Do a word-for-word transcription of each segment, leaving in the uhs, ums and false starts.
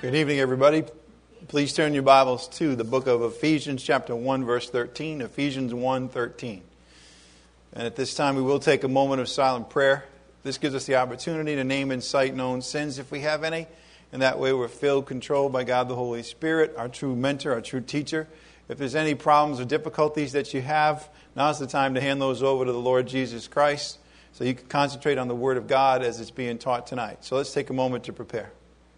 Good evening, everybody. Please turn your Bibles to the book of Ephesians, chapter one, verse thirteen. Ephesians one, thirteen. And at this time, we will take a moment of silent prayer. This gives us the opportunity to name and cite known sins if we have any. And that way we're filled, controlled by God the Holy Spirit, our true mentor, our true teacher. If there's any problems or difficulties that you have, now's the time to hand those over to the Lord Jesus Christ so you can concentrate on the Word of God as it's being taught tonight. So let's take a moment to prepare.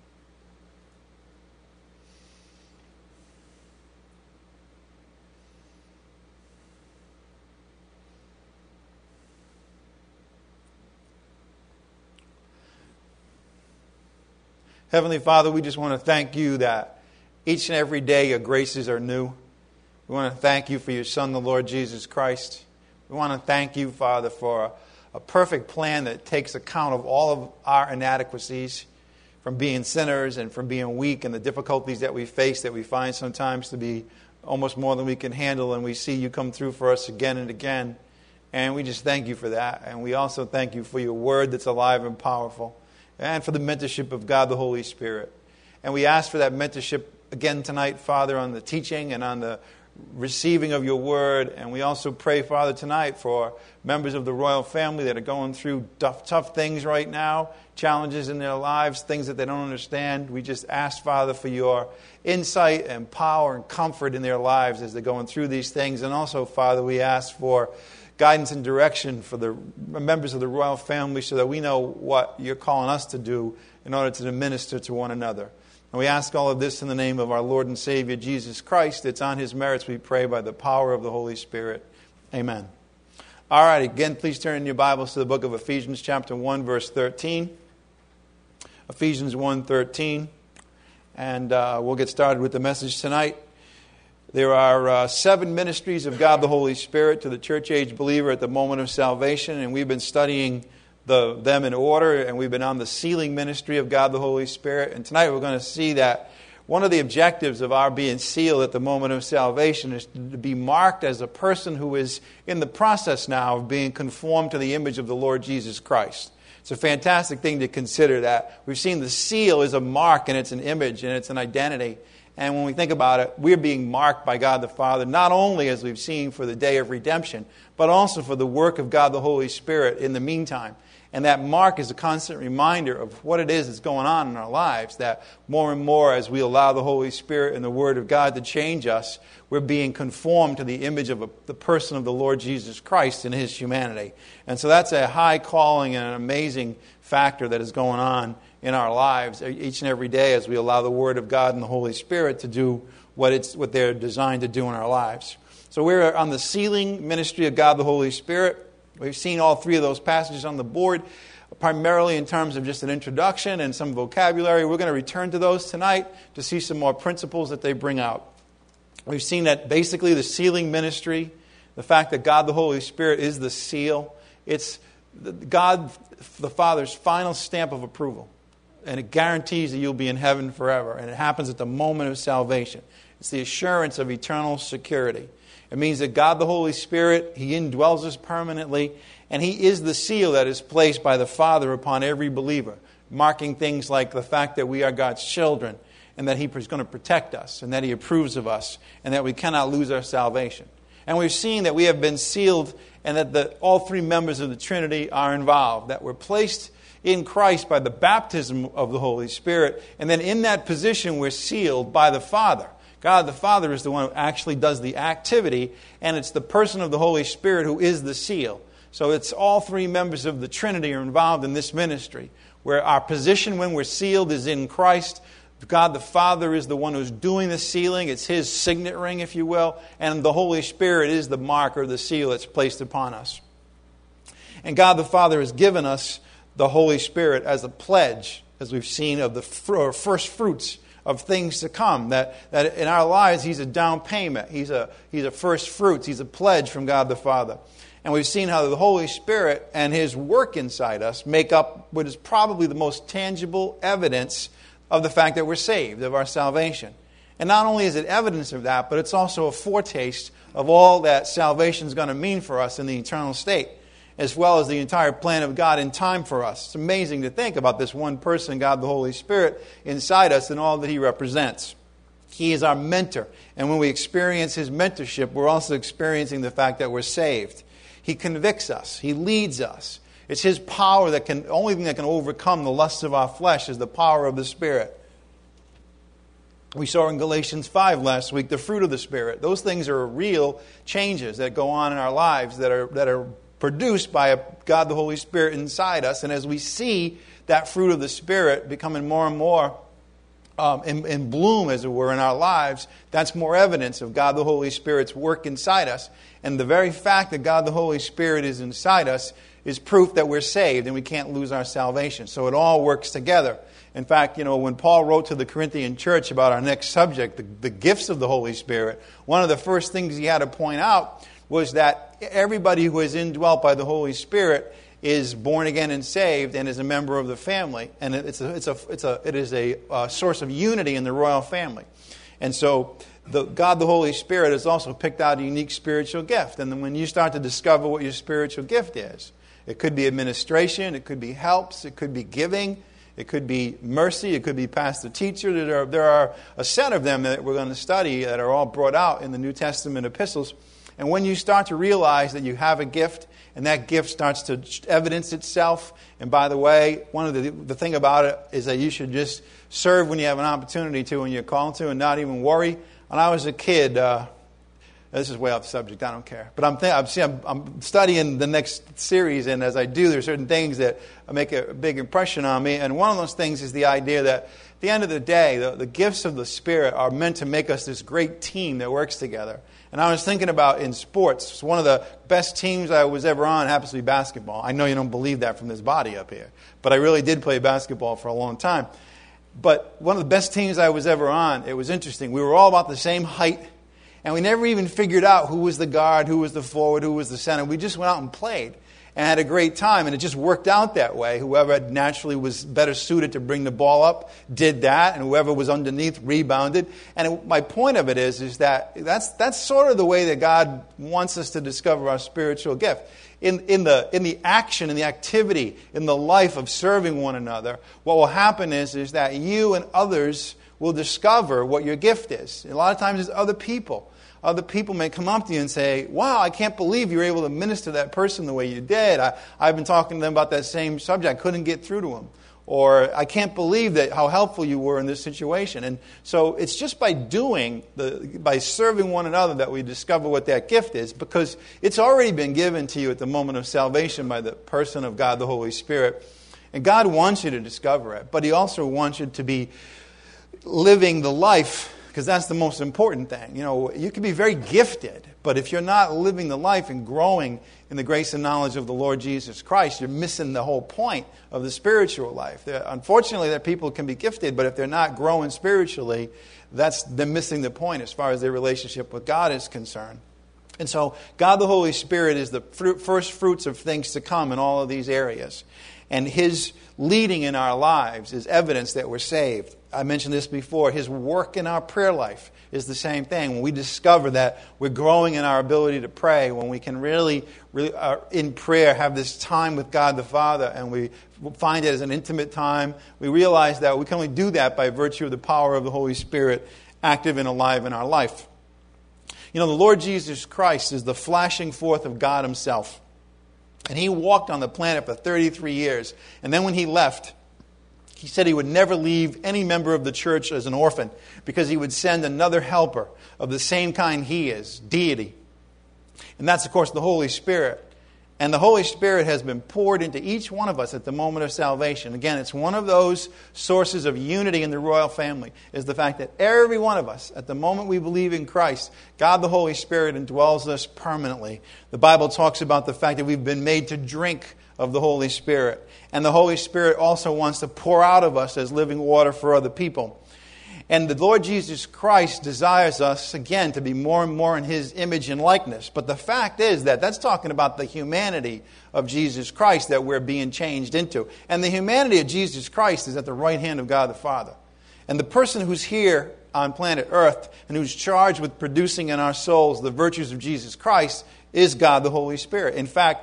Heavenly Father, we just want to thank you that each and every day your graces are new. We want to thank you for your Son, the Lord Jesus Christ. We want to thank you, Father, for a, a perfect plan that takes account of all of our inadequacies, from being sinners and from being weak and the difficulties that we face that we find sometimes to be almost more than we can handle. And we see you come through for us again and again. And we just thank you for that. And we also thank you for your word that's alive and powerful, and for the mentorship of God the Holy Spirit. And we ask for that mentorship again tonight, Father, on the teaching and on the receiving of your word. And we also pray, Father, tonight for members of the royal family that are going through tough, tough things right now, challenges in their lives, things that they don't understand. We just ask, Father, for your insight and power and comfort in their lives as they're going through these things. And also, Father, we ask for guidance and direction for the members of the royal family so that we know what you're calling us to do in order to minister to one another. And we ask all of this in the name of our Lord and Savior, Jesus Christ. It's on his merits we pray by the power of the Holy Spirit. Amen. All right, again, please turn in your Bibles to the book of Ephesians, chapter one, verse thirteen. Ephesians one, thirteen. And uh, we'll get started with the message tonight. There are uh, seven ministries of God the Holy Spirit to the church-age believer at the moment of salvation, and we've been studying the, them in order, and we've been on the sealing ministry of God the Holy Spirit. And tonight we're going to see that one of the objectives of our being sealed at the moment of salvation is to be marked as a person who is in the process now of being conformed to the image of the Lord Jesus Christ. It's a fantastic thing to consider that. We've seen the seal is a mark, and it's an image, and it's an identity. And when we think about it, we're being marked by God the Father, not only, as we've seen, for the day of redemption, but also for the work of God the Holy Spirit in the meantime. And that mark is a constant reminder of what it is that's going on in our lives, that more and more as we allow the Holy Spirit and the Word of God to change us, we're being conformed to the image of a, the person of the Lord Jesus Christ in his humanity. And so that's a high calling and an amazing factor that is going on in our lives each and every day as we allow the Word of God and the Holy Spirit to do what it's what they're designed to do in our lives. So we're on the sealing ministry of God the Holy Spirit. We've seen all three of those passages on the board, primarily in terms of just an introduction and some vocabulary. We're going to return to those tonight to see some more principles that they bring out. We've seen that basically the sealing ministry, the fact that God the Holy Spirit is the seal, it's God the Father's final stamp of approval. And it guarantees that you'll be in heaven forever. And it happens at the moment of salvation. It's the assurance of eternal security. It means that God the Holy Spirit, he indwells us permanently. And he is the seal that is placed by the Father upon every believer, marking things like the fact that we are God's children, and that he is going to protect us, and that he approves of us, and that we cannot lose our salvation. And we've seen that we have been sealed, and that the, all three members of the Trinity are involved, that we're placed in Christ by the baptism of the Holy Spirit. And then in that position, we're sealed by the Father. God the Father is the one who actually does the activity, and it's the person of the Holy Spirit who is the seal. So it's all three members of the Trinity are involved in this ministry, where our position when we're sealed is in Christ. God the Father is the one who's doing the sealing. It's his signet ring, if you will. And the Holy Spirit is the mark or the seal that's placed upon us. And God the Father has given us the Holy Spirit as a pledge, as we've seen, of the fr- first fruits of things to come. That, that in our lives, he's a down payment. He's a, he's a first fruits. He's a pledge from God the Father. And we've seen how the Holy Spirit and his work inside us make up what is probably the most tangible evidence of the fact that we're saved, of our salvation. And not only is it evidence of that, but it's also a foretaste of all that salvation is going to mean for us in the eternal state. as well as the entire plan of God in time for us. It's amazing to think about this one person, God the Holy Spirit, inside us and all that He represents. He is our mentor. And when we experience His mentorship, we're also experiencing the fact that we're saved. He convicts us. He leads us. It's His power that can, only thing that can overcome the lusts of our flesh is the power of the Spirit. We saw in Galatians five last week, the fruit of the Spirit. Those things are real changes that go on in our lives that are that are produced by a God the Holy Spirit inside us. And as we see that fruit of the Spirit becoming more and more um, in, in bloom, as it were, in our lives, that's more evidence of God the Holy Spirit's work inside us. And the very fact that God the Holy Spirit is inside us is proof that we're saved and we can't lose our salvation. So it all works together. In fact, you know, when Paul wrote to the Corinthian church about our next subject, the, the gifts of the Holy Spirit, one of the first things he had to point out was that everybody who is indwelt by the Holy Spirit is born again and saved and is a member of the family. And it's a, it's a, it's a, it is a, a source of unity in the royal family. And so the, God the Holy Spirit has also picked out a unique spiritual gift. And then when you start to discover what your spiritual gift is, it could be administration, it could be helps, it could be giving, it could be mercy, it could be pastor teacher. There are, there are a set of them that we're going to study that are all brought out in the New Testament epistles. And when you start to realize that you have a gift, and that gift starts to evidence itself, and by the way, one of the the thing about it is that you should just serve when you have an opportunity to, when you're called to, and not even worry. When I was a kid, uh, this is way off the subject, I don't care. But I'm, th- I'm, see, I'm, I'm studying the next series, and as I do, there are certain things that make a big impression on me. And one of those things is the idea that at the end of the day, the, the gifts of the Spirit are meant to make us this great team that works together. And I was thinking about in sports, one of the best teams I was ever on happens to be basketball. I know you don't believe that from this body up here, but I really did play basketball for a long time. But one of the best teams I was ever on, it was interesting. We were all about the same height. And we never even figured out who was the guard, who was the forward, who was the center. We just went out and played and had a great time. And it just worked out that way. Whoever naturally was better suited to bring the ball up did that. And whoever was underneath rebounded. And it, my point of it is, is that that's, that's sort of the way that God wants us to discover our spiritual gift. In, in, the, in the action, in the activity, in the life of serving one another, what will happen is, is that you and others will discover what your gift is. And a lot of times it's other people. Other people may come up to you and say, wow, I can't believe you were able to minister to that person the way you did. I, I've been talking to them about that same subject. I couldn't get through to them. Or I can't believe that how helpful you were in this situation. And so it's just by doing, the, by serving one another that we discover what that gift is, because it's already been given to you at the moment of salvation by the person of God, the Holy Spirit. And God wants you to discover it, but He also wants you to be living the life, because that's the most important thing. You know, you can be very gifted, but if you're not living the life and growing in the grace and knowledge of the Lord Jesus Christ, you're missing the whole point of the spiritual life. There, unfortunately, that people can be gifted, but if they're not growing spiritually, that's they're missing the point as far as their relationship with God is concerned. And so, God the Holy Spirit is the fruit, first fruits of things to come in all of these areas. And His leading in our lives is evidence that we're saved. I mentioned this before. His work in our prayer life is the same thing. When we discover that we're growing in our ability to pray, when we can really, really uh, in prayer, have this time with God the Father, and we find it as an intimate time, we realize that we can only do that by virtue of the power of the Holy Spirit active and alive in our life. You know, the Lord Jesus Christ is the flashing forth of God Himself. And He walked on the planet for thirty-three years. And then when He left, He said He would never leave any member of the church as an orphan, because He would send another helper of the same kind He is, deity. And that's, of course, the Holy Spirit. And the Holy Spirit has been poured into each one of us at the moment of salvation. Again, it's one of those sources of unity in the royal family, is the fact that every one of us, at the moment we believe in Christ, God the Holy Spirit indwells us permanently. The Bible talks about the fact that we've been made to drink of the Holy Spirit. And the Holy Spirit also wants to pour out of us as living water for other people. And the Lord Jesus Christ desires us, again, to be more and more in His image and likeness. But the fact is that that's talking about the humanity of Jesus Christ that we're being changed into. And the humanity of Jesus Christ is at the right hand of God the Father. And the person who's here on planet Earth and who's charged with producing in our souls the virtues of Jesus Christ is God the Holy Spirit. In fact,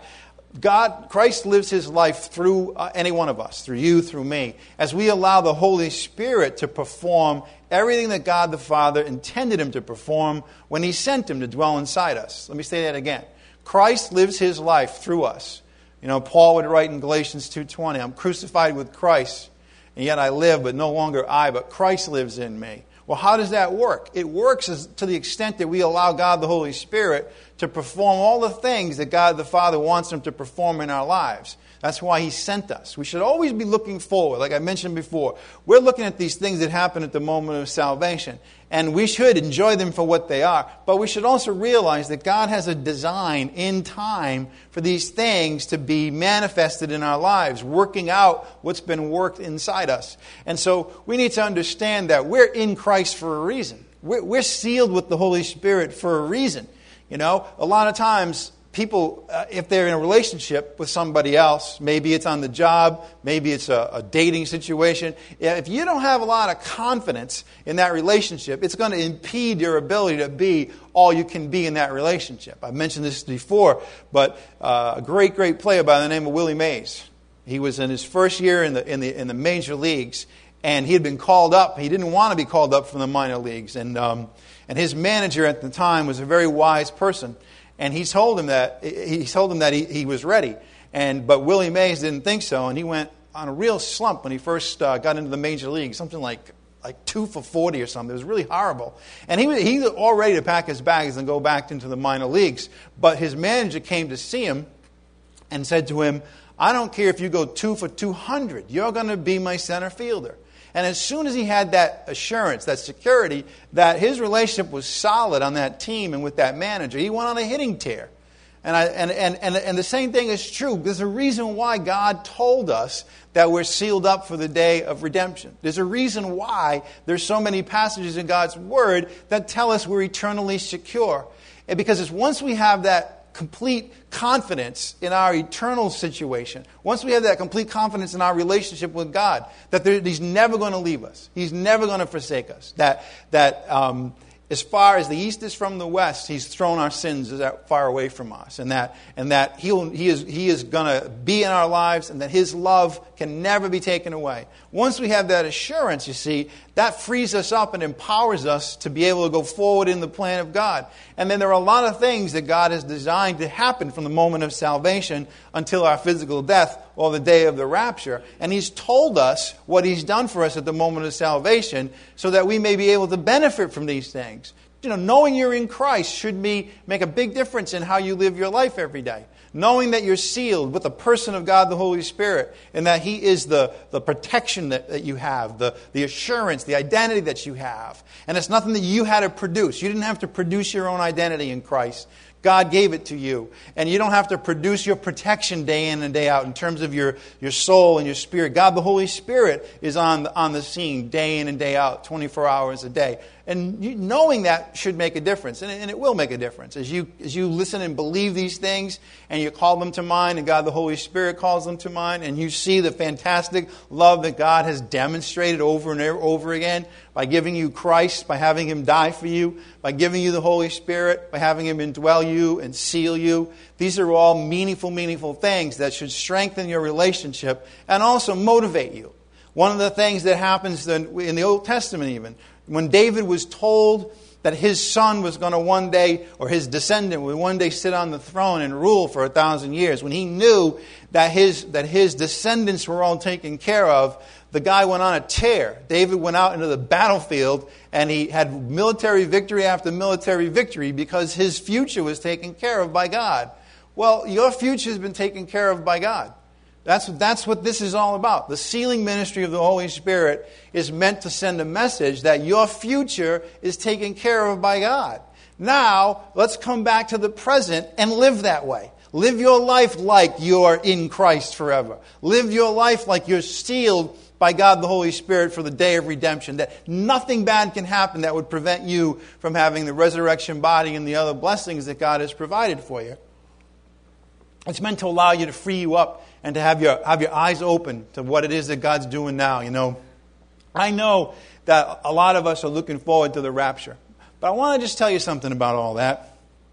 God, Christ lives his life through uh, any one of us, through you, through me, as we allow the Holy Spirit to perform everything that God the Father intended him to perform when he sent him to dwell inside us. Let me say that again. Christ lives his life through us. You know, Paul would write in Galatians two twenty, I'm crucified with Christ, and yet I live, but no longer I, but Christ lives in me. Well, how does that work? It works as, to the extent that we allow God the Holy Spirit to perform all the things that God the Father wants him to perform in our lives. That's why he sent us. We should always be looking forward. Like I mentioned before, we're looking at these things that happen at the moment of salvation. And we should enjoy them for what they are. But we should also realize that God has a design in time for these things to be manifested in our lives, working out what's been worked inside us. And so we need to understand that we're in Christ for a reason. We're, we're sealed with the Holy Spirit for a reason. You know, a lot of times people, uh, if they're in a relationship with somebody else, maybe it's on the job, maybe it's a, a dating situation, if you don't have a lot of confidence in that relationship, it's going to impede your ability to be all you can be in that relationship. I've mentioned this before, but uh, a great, great player by the name of Willie Mays. He was in his first year in the in the in the major leagues, and he had been called up. He didn't want to be called up from the minor leagues, and um, and his manager at the time was a very wise person. And he told him that he told him that he, he was ready, and but Willie Mays didn't think so, and he went on a real slump when he first uh, got into the major league, something like like two for forty or something. It was really horrible, and he was he was all ready to pack his bags and go back into the minor leagues. But his manager came to see him and said to him, "I don't care if you go two for two hundred. You're going to be my center fielder." And as soon as he had that assurance, that security, that his relationship was solid on that team and with that manager, he went on a hitting tear. And, I, and, and, and, and the same thing is true. There's a reason why God told us that we're sealed up for the day of redemption. There's a reason why there's so many passages in God's Word that tell us we're eternally secure. And because it's once we have that complete confidence in our eternal situation, once we have that complete confidence in our relationship with God, that there, He's never going to leave us. He's never going to forsake us. That that um, as far as the east is from the west, He's thrown our sins that far away from us, and that and that He'll, He is He is going to be in our lives, and that His love can never be taken away. Once we have that assurance, you see, that frees us up and empowers us to be able to go forward in the plan of God. And then there are a lot of things that God has designed to happen from the moment of salvation until our physical death or the day of the rapture. And He's told us what He's done for us at the moment of salvation so that we may be able to benefit from these things. You know, knowing you're in Christ should be, make a big difference in how you live your life every day. Knowing that you're sealed with the person of God, the Holy Spirit, and that He is the, the protection that, that you have, the, the assurance, the identity that you have. And it's nothing that you had to produce. You didn't have to produce your own identity in Christ. God gave it to you. And you don't have to produce your protection day in and day out in terms of your, your soul and your spirit. God, the Holy Spirit, is on the, on the scene day in and day out, twenty-four hours a day. And you, knowing that should make a difference. And it, and it will make a difference. As you, as you listen and believe these things, and you call them to mind, and God, the Holy Spirit, calls them to mind, and you see the fantastic love that God has demonstrated over and over again by giving you Christ, by having Him die for you, by giving you the Holy Spirit, by having Him indwell you and seal you. These are all meaningful, meaningful things that should strengthen your relationship and also motivate you. One of the things that happens in the Old Testament even, when David was told that his son was going to one day, or his descendant would one day sit on the throne and rule for a thousand years, when he knew that his, that his descendants were all taken care of, the guy went on a tear. David went out into the battlefield and he had military victory after military victory because his future was taken care of by God. Well, your future has been taken care of by God. That's, that's what this is all about. The sealing ministry of the Holy Spirit is meant to send a message that your future is taken care of by God. Now, let's come back to the present and live that way. Live your life like you're in Christ forever. Live your life like you're sealed by God the Holy Spirit for the day of redemption. That nothing bad can happen that would prevent you from having the resurrection body and the other blessings that God has provided for you. It's meant to allow you to free you up and to have your have your eyes open to what it is that God's doing now. You know, I know that a lot of us are looking forward to the rapture. But I want to just tell you something about all that.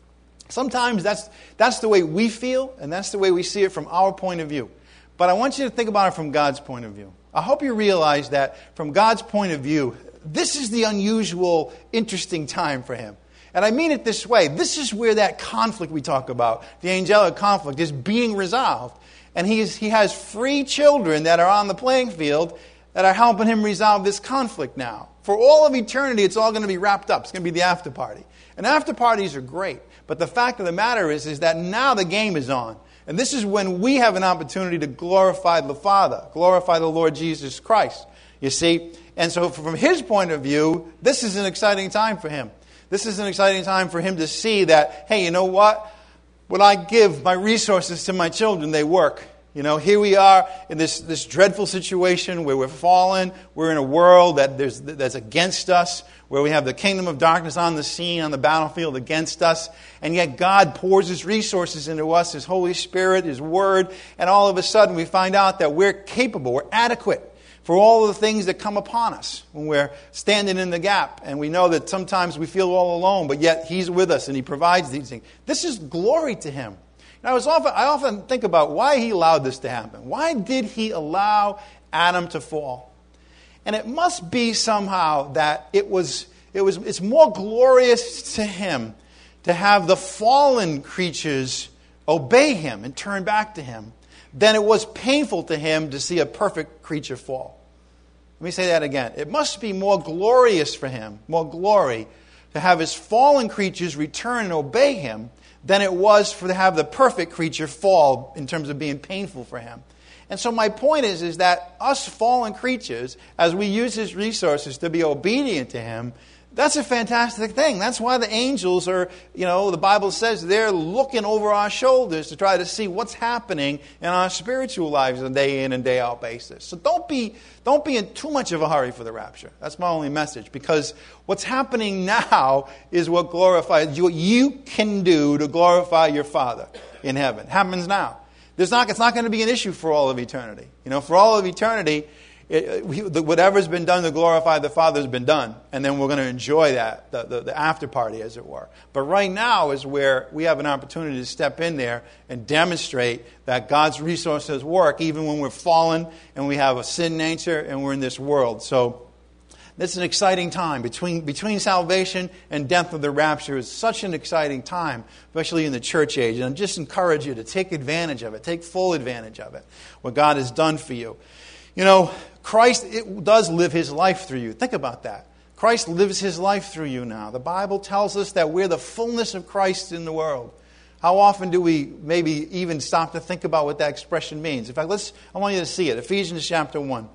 Sometimes that's, that's the way we feel, and that's the way we see it from our point of view. But I want you to think about it from God's point of view. I hope you realize that from God's point of view, this is the unusual, interesting time for him. And I mean it this way. This is where that conflict we talk about, the angelic conflict, is being resolved. And he, is, he has free children that are on the playing field that are helping him resolve this conflict now. For all of eternity, it's all going to be wrapped up. It's going to be the after party. And after parties are great. But the fact of the matter is, is that now the game is on. And this is when we have an opportunity to glorify the Father, glorify the Lord Jesus Christ, you see. And so from his point of view, this is an exciting time for him. This is an exciting time for him to see that, hey, you know what? When I give my resources to my children, they work. You know, here we are in this, this dreadful situation where we're fallen. We're in a world that there's, that's against us, where we have the kingdom of darkness on the scene, on the battlefield against us. And yet God pours his resources into us, his Holy Spirit, his Word. And all of a sudden we find out that we're capable, we're adequate for all of the things that come upon us when we're standing in the gap. And we know that sometimes we feel all alone, but yet he's with us and he provides these things. This is glory to him. I, was often, I often think about why he allowed this to happen. Why did he allow Adam to fall? And it must be somehow that it was, it was, it's more glorious to him to have the fallen creatures obey him and turn back to him than it was painful to him to see a perfect creature fall. Let me say that again. It must be more glorious for him, more glory, to have his fallen creatures return and obey him than it was for to have the perfect creature fall in terms of being painful for him. And so my point is, is that us fallen creatures, as we use his resources to be obedient to him, that's a fantastic thing. That's why the angels are, you know, the Bible says they're looking over our shoulders to try to see what's happening in our spiritual lives on a day in and day out basis. So don't be, don't be in too much of a hurry for the rapture. That's my only message. Because what's happening now is what glorifies, what you can do to glorify your Father in heaven. It happens now. There's not, it's not going to be an issue for all of eternity. You know, for all of eternity, It, we, the, whatever's been done to glorify the Father has been done. And then we're going to enjoy that, the, the, the after party, as it were. But right now is where we have an opportunity to step in there and demonstrate that God's resources work, even when we're fallen and we have a sin nature and we're in this world. So this is an exciting time. Between, between salvation and death of the rapture is such an exciting time, especially in the church age. And I just encourage you to take advantage of it. Take full advantage of it, what God has done for you. You know, Christ it does live his life through you. Think about that. Christ lives his life through you now. The Bible tells us that we're the fullness of Christ in the world. How often do we maybe even stop to think about what that expression means? In fact, let's. I want you to see it. Ephesians chapter one.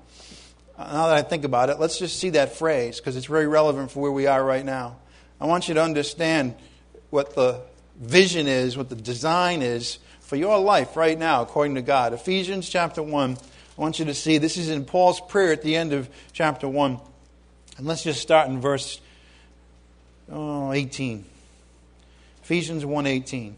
Now that I think about it, let's just see that phrase because it's very relevant for where we are right now. I want you to understand what the vision is, what the design is for your life right now, according to God. Ephesians chapter one. I want you to see, this is in Paul's prayer at the end of chapter one. And let's just start in verse oh, eighteen. Ephesians one eighteen.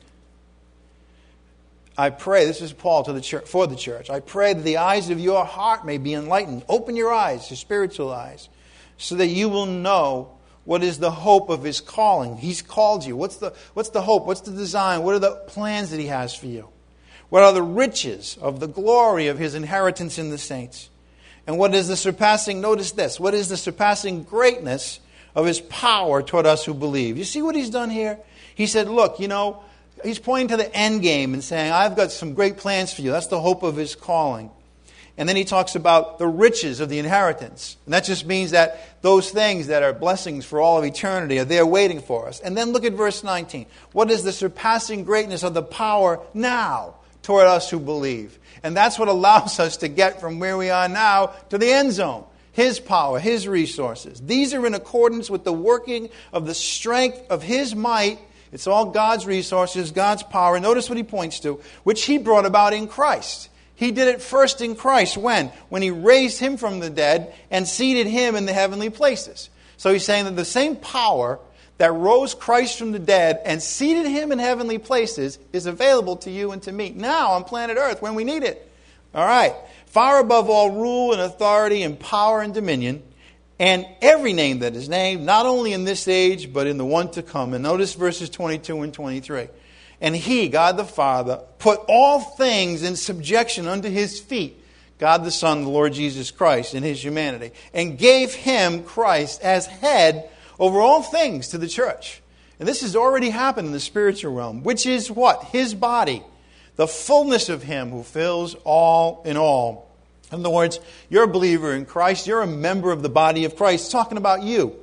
I pray, this is Paul to the church, for the church. I pray that the eyes of your heart may be enlightened. Open your eyes, your spiritual eyes, so that you will know what is the hope of his calling. He's called you. What's the, what's the hope? What's the design? What are the plans that he has for you? What are the riches of the glory of his inheritance in the saints? And what is the surpassing, notice this, what is the surpassing greatness of his power toward us who believe? You see what he's done here? He said, look, you know, he's pointing to the end game and saying, I've got some great plans for you. That's the hope of his calling. And then he talks about the riches of the inheritance. And that just means that those things that are blessings for all of eternity are there waiting for us. And then look at verse nineteen. What is the surpassing greatness of the power now toward us who believe? And that's what allows us to get from where we are now to the end zone. His power, his resources. These are in accordance with the working of the strength of his might. It's all God's resources, God's power. Notice what he points to, which he brought about in Christ. He did it first in Christ. When? When he raised him from the dead and seated him in the heavenly places. So he's saying that the same power that rose Christ from the dead and seated him in heavenly places is available to you and to me now on planet Earth when we need it. All right. Far above all rule and authority and power and dominion and every name that is named, not only in this age but in the one to come. And notice verses twenty-two and twenty-three. And he, God the Father, put all things in subjection under his feet, God the Son, the Lord Jesus Christ, in his humanity, and gave him, Christ, as head over all things to the church. And this has already happened in the spiritual realm, which is what? His body, the fullness of him who fills all in all. In other words, you're a believer in Christ. You're a member of the body of Christ. It's talking about you.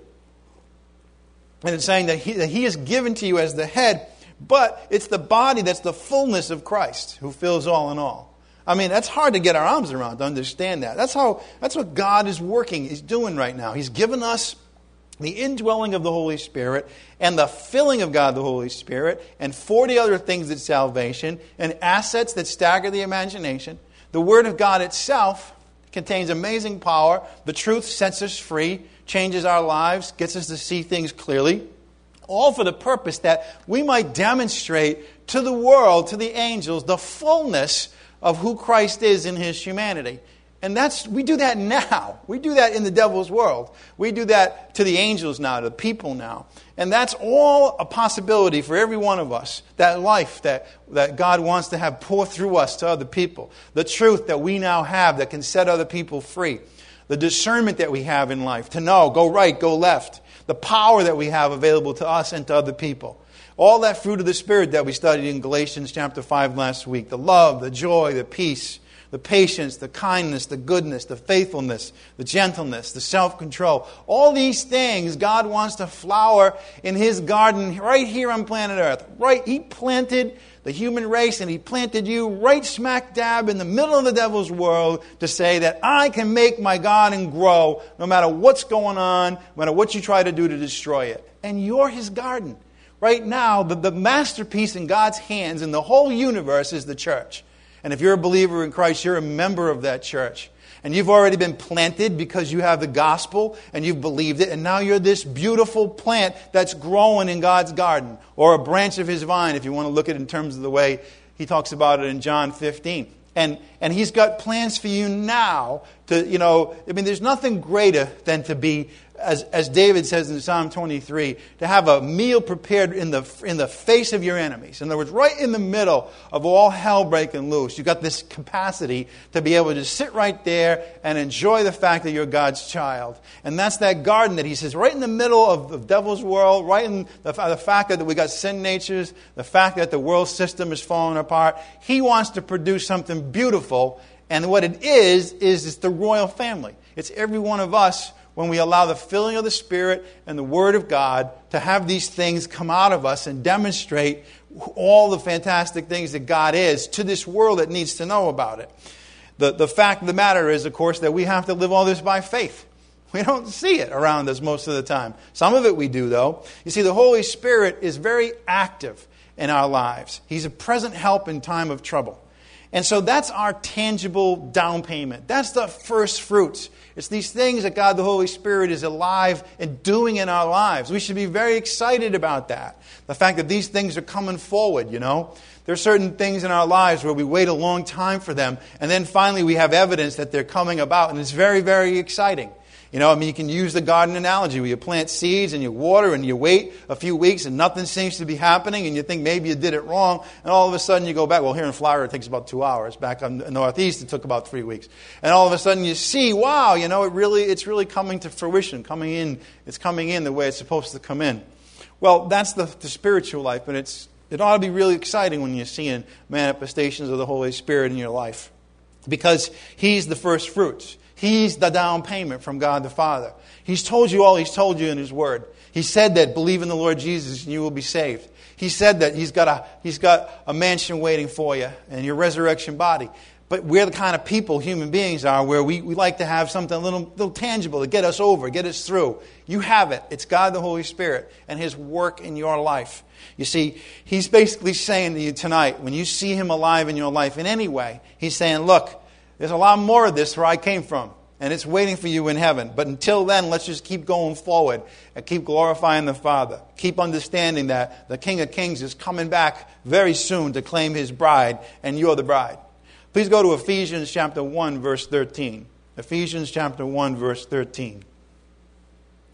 And it's saying that he, that he is given to you as the head, but it's the body that's the fullness of Christ who fills all in all. I mean, that's hard to get our arms around, to understand that. That's how. That's what God is working, He's doing right now. He's given us the indwelling of the Holy Spirit and the filling of God the Holy Spirit and forty other things at salvation and assets that stagger the imagination. The Word of God itself contains amazing power. The truth sets us free, changes our lives, gets us to see things clearly. All for the purpose that we might demonstrate to the world, to the angels, the fullness of who Christ is in His humanity. And that's we do that now. We do that in the devil's world. We do that to the angels now, to the people now. And that's all a possibility for every one of us. That life that, that God wants to have pour through us to other people. The truth that we now have that can set other people free. The discernment that we have in life to know, go right, go left. The power that we have available to us and to other people. All that fruit of the Spirit that we studied in Galatians chapter five last week. The love, the joy, the peace, the patience, the kindness, the goodness, the faithfulness, the gentleness, the self-control. All these things God wants to flower in His garden right here on planet Earth. Right, He planted the human race and He planted you right smack dab in the middle of the devil's world to say that I can make my garden grow no matter what's going on, no matter what you try to do to destroy it. And you're His garden. Right now, the, the masterpiece in God's hands in the whole universe is the church. And if you're a believer in Christ, you're a member of that church. And you've already been planted because you have the gospel and you've believed it. And now you're this beautiful plant that's growing in God's garden. Or a branch of His vine, if you want to look at it in terms of the way He talks about it in John fifteen. And and He's got plans for you now to, you know, I mean, there's nothing greater than to be, as as David says in Psalm twenty-three, to have a meal prepared in the in the face of your enemies. In other words, right in the middle of all hell breaking loose, you've got this capacity to be able to just sit right there and enjoy the fact that you're God's child. And that's that garden that He says, right in the middle of the devil's world, right in the, the fact that we got sin natures, the fact that the world system is falling apart. He wants to produce something beautiful. And what it is, is it's the royal family. It's every one of us when we allow the filling of the Spirit and the Word of God to have these things come out of us and demonstrate all the fantastic things that God is to this world that needs to know about it. The, the fact of the matter is, of course, that we have to live all this by faith. We don't see it around us most of the time. Some of it we do, though. You see, the Holy Spirit is very active in our lives. He's a present help in time of trouble. And so that's our tangible down payment. That's the first fruits. It's these things that God the Holy Spirit is alive and doing in our lives. We should be very excited about that. The fact that these things are coming forward, you know. There are certain things in our lives where we wait a long time for them, and then finally we have evidence that they're coming about, and it's very, very exciting. You know, I mean, you can use the garden analogy where you plant seeds and you water and you wait a few weeks and nothing seems to be happening and you think maybe you did it wrong and all of a sudden you go back. Well, here in Florida it takes about two hours. Back in the Northeast it took about three weeks. And all of a sudden you see, wow, you know, it really it's really coming to fruition, coming in. It's coming in the way it's supposed to come in. Well, that's the, the spiritual life, but it's it ought to be really exciting when you're seeing manifestations of the Holy Spirit in your life because He's the first fruits. He's the down payment from God the Father. He's told you all He's told you in His Word. He said that believe in the Lord Jesus and you will be saved. He said that He's got a He's got a mansion waiting for you and your resurrection body. But we're the kind of people, human beings are, where we, we like to have something a little, little tangible to get us over, get us through. You have it. It's God the Holy Spirit and His work in your life. You see, He's basically saying to you tonight, when you see Him alive in your life in any way, He's saying, look, there's a lot more of this where I came from, and it's waiting for you in heaven. But until then, let's just keep going forward and keep glorifying the Father. Keep understanding that the King of Kings is coming back very soon to claim His bride, and you're the bride. Please go to Ephesians chapter one, verse thirteen. Ephesians chapter one, verse thirteen.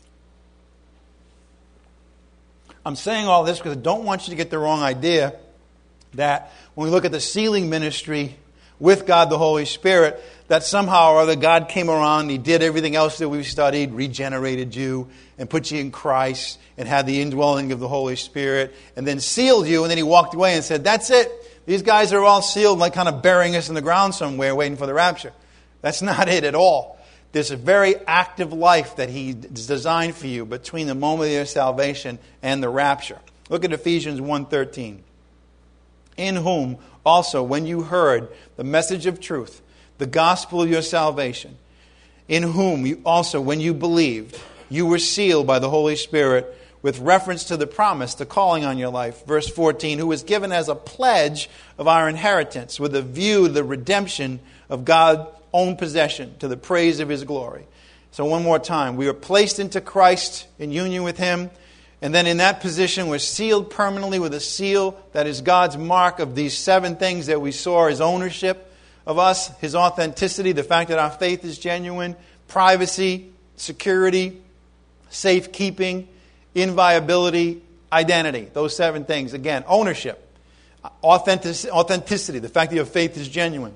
I'm saying all this because I don't want you to get the wrong idea that when we look at the sealing ministry with God the Holy Spirit, that somehow or other God came around and He did everything else that we've studied, regenerated you and put you in Christ and had the indwelling of the Holy Spirit and then sealed you, and then He walked away and said, that's it. These guys are all sealed, like kind of burying us in the ground somewhere waiting for the rapture. That's not it at all. There's a very active life that He designed for you between the moment of your salvation and the rapture. Look at Ephesians one thirteen. In whom also, when you heard the message of truth, the gospel of your salvation, in whom you also, when you believed, you were sealed by the Holy Spirit with reference to the promise, the calling on your life. Verse fourteen, who was given as a pledge of our inheritance with a view to the redemption of God's own possession to the praise of His glory. So one more time, we are placed into Christ in union with Him. And then in that position, we're sealed permanently with a seal that is God's mark of these seven things that we saw, His ownership of us, His authenticity, the fact that our faith is genuine, privacy, security, safekeeping, inviolability, identity. Those seven things. Again, ownership, authentic- authenticity, the fact that your faith is genuine.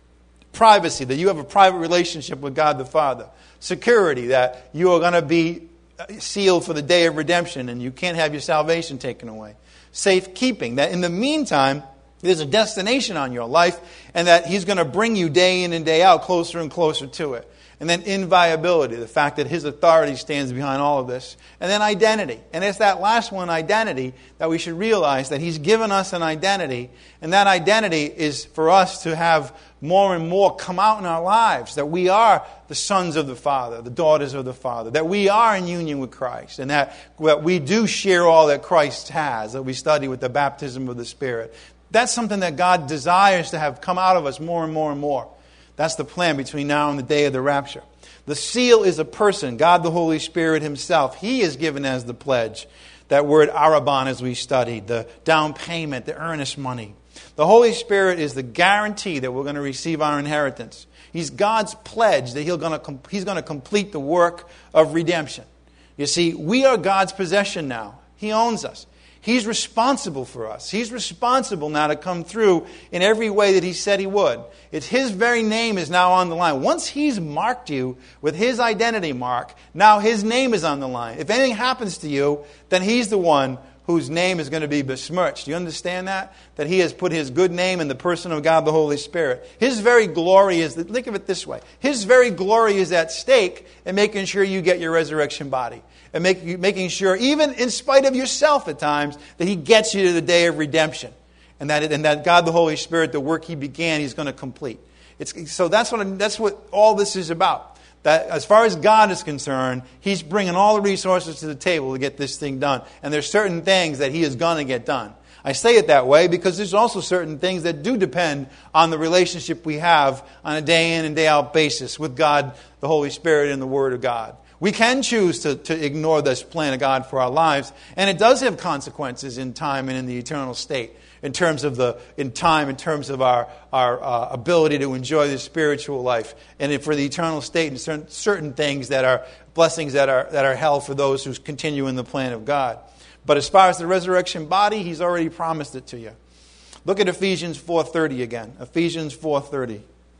Privacy, that you have a private relationship with God the Father. Security, that you are going to be sealed for the day of redemption and you can't have your salvation taken away. Safekeeping, that in the meantime, there's a destination on your life and that He's going to bring you day in and day out closer and closer to it. And then inviolability, the fact that His authority stands behind all of this. And then identity. And it's that last one, identity, that we should realize that He's given us an identity. And that identity is for us to have more and more come out in our lives. That we are the sons of the Father, the daughters of the Father. That we are in union with Christ. And that, that we do share all that Christ has, that we study with the baptism of the Spirit. That's something that God desires to have come out of us more and more and more. That's the plan between now and the day of the rapture. The seal is a person, God the Holy Spirit Himself. He is given as the pledge. That word arabon, as we studied, the down payment, the earnest money. The Holy Spirit is the guarantee that we're going to receive our inheritance. He's God's pledge that he'll going to, He's going to complete the work of redemption. You see, we are God's possession now. He owns us. He's responsible for us. He's responsible now to come through in every way that He said He would. It's His very name is now on the line. Once He's marked you with His identity mark, now His name is on the line. If anything happens to you, then He's the one whose name is going to be besmirched. Do you understand that? That He has put His good name in the person of God the Holy Spirit. His very glory is, think of it this way, His very glory is at stake in making sure you get your resurrection body. And make, making sure, even in spite of yourself at times, that He gets you to the day of redemption. And that, and that God the Holy Spirit, the work He began, He's going to complete. It's, so that's what, that's what all this is about. That as far as God is concerned, He's bringing all the resources to the table to get this thing done. And there's certain things that He is going to get done. I say it that way because there's also certain things that do depend on the relationship we have on a day in and day out basis with God, the Holy Spirit, and the Word of God. We can choose to, to ignore this plan of God for our lives, and it does have consequences in time and in the eternal state. In terms of the in time, in terms of our our uh, ability to enjoy the spiritual life, and for the eternal state, and certain, certain things that are blessings that are that are held for those who continue in the plan of God. But as far as the resurrection body, He's already promised it to you. Look at Ephesians four thirty again. Ephesians four thirty.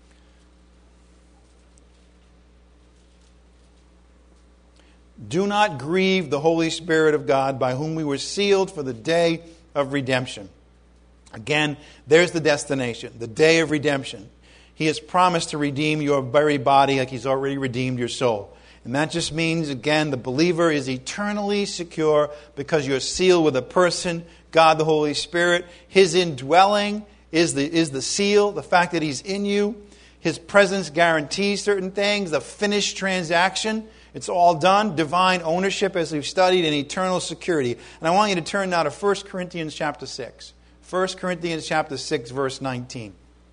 Do not grieve the Holy Spirit of God, by whom we were sealed for the day of redemption. Again, there's the destination, the day of redemption. He has promised to redeem your very body like He's already redeemed your soul. And that just means, again, the believer is eternally secure because you're sealed with a person, God the Holy Spirit. His indwelling is the, is the seal, the fact that He's in you. His presence guarantees certain things, the finished transaction. It's all done. Divine ownership, as we've studied, and eternal security. And I want you to turn now to First Corinthians chapter six. First Corinthians chapter six, verse nineteen.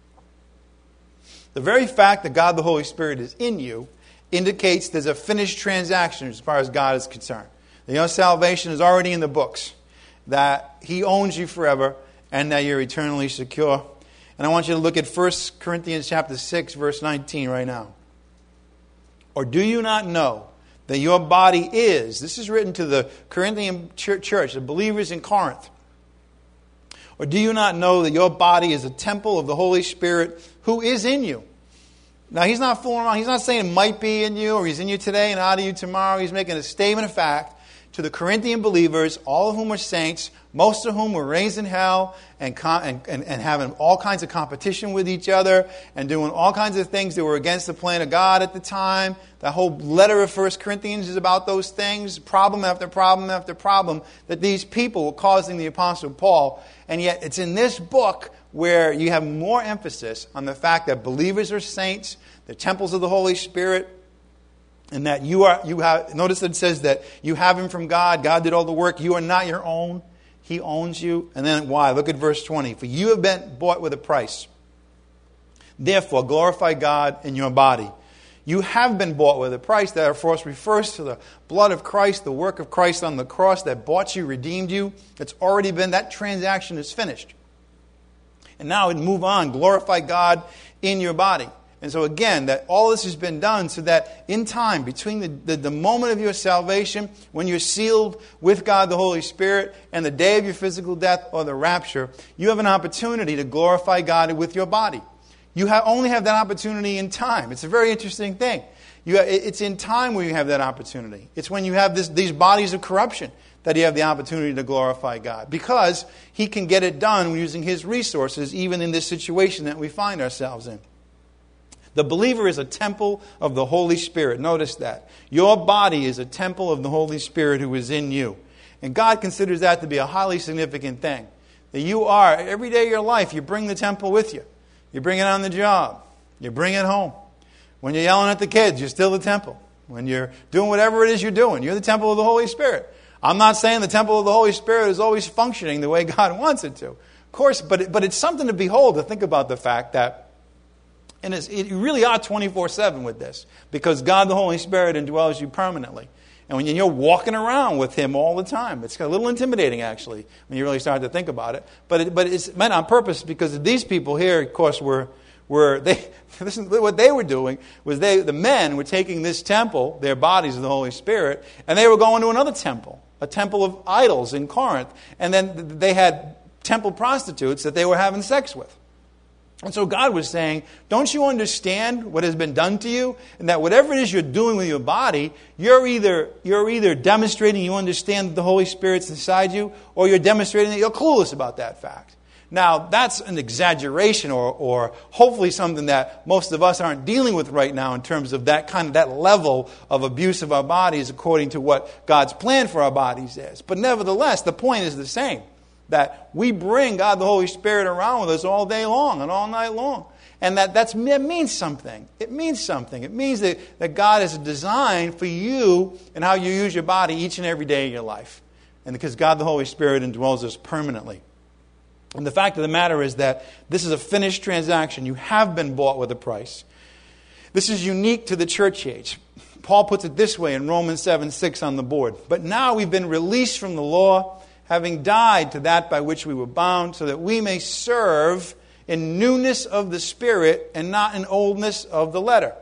The very fact that God the Holy Spirit is in you indicates there's a finished transaction as far as God is concerned. Your salvation is already in the books. That He owns you forever and that you're eternally secure. And I want you to look at First Corinthians chapter six, verse nineteen right now. Or do you not know that your body is, this is written to the Corinthian church, the believers in Corinth. Or do you not know that your body is a temple of the Holy Spirit who is in you? Now, he's not fooling around. He's not saying it might be in you or he's in you today and out of you tomorrow. He's making a statement of fact to the Corinthian believers, all of whom are saints, most of whom were raised in hell and, and, and, and having all kinds of competition with each other and doing all kinds of things that were against the plan of God at the time. The whole letter of First Corinthians is about those things, problem after problem after problem, that these people were causing the Apostle Paul. And yet it's in this book where you have more emphasis on the fact that believers are saints, they're temples of the Holy Spirit, and that you are, you have, notice that it says that you have Him from God. God did all the work. You are not your own. He owns you. And then why? Look at verse twenty. For you have been bought with a price. Therefore, glorify God in your body. You have been bought with a price. That, of course, refers to the blood of Christ, the work of Christ on the cross that bought you, redeemed you. It's already been, that transaction is finished. And now we move on. Glorify God in your body. And so again, that all this has been done so that in time, between the, the, the moment of your salvation, when you're sealed with God the Holy Spirit, and the day of your physical death or the rapture, you have an opportunity to glorify God with your body. You have, only have that opportunity in time. It's a very interesting thing. You, it's in time where you have that opportunity. It's when you have this, these bodies of corruption that you have the opportunity to glorify God. Because He can get it done using His resources, even in this situation that we find ourselves in. The believer is a temple of the Holy Spirit. Notice that. Your body is a temple of the Holy Spirit who is in you. And God considers that to be a highly significant thing. That you are, every day of your life, you bring the temple with you. You bring it on the job. You bring it home. When you're yelling at the kids, you're still the temple. When you're doing whatever it is you're doing, you're the temple of the Holy Spirit. I'm not saying the temple of the Holy Spirit is always functioning the way God wants it to. Of course, but, it, but it's something to behold to think about the fact that And it's, it, you really are twenty-four seven with this. Because God the Holy Spirit indwells you permanently. And when you're walking around with Him all the time, it's a little intimidating actually, when you really start to think about it. But it, but it's meant on purpose because these people here, of course, were, were they, this is what they were doing, was they, the men were taking this temple, their bodies of the Holy Spirit, and they were going to another temple, a temple of idols in Corinth. And then they had temple prostitutes that they were having sex with. And so God was saying, don't you understand what has been done to you? And that whatever it is you're doing with your body, you're either, you're either demonstrating you understand that the Holy Spirit's inside you, or you're demonstrating that you're clueless about that fact. Now, that's an exaggeration or, or hopefully something that most of us aren't dealing with right now in terms of that kind of that level of abuse of our bodies according to what God's plan for our bodies is. But nevertheless, the point is the same. That we bring God the Holy Spirit around with us all day long and all night long. And that that's, that means something. It means something. It means that, that God has a design for you and how you use your body each and every day of your life. And because God the Holy Spirit indwells us permanently. And the fact of the matter is that this is a finished transaction. You have been bought with a price. This is unique to the church age. Paul puts it this way in Romans seven six on the board. But now we've been released from the law, having died to that by which we were bound, so that we may serve in newness of the Spirit and not in oldness of the letter.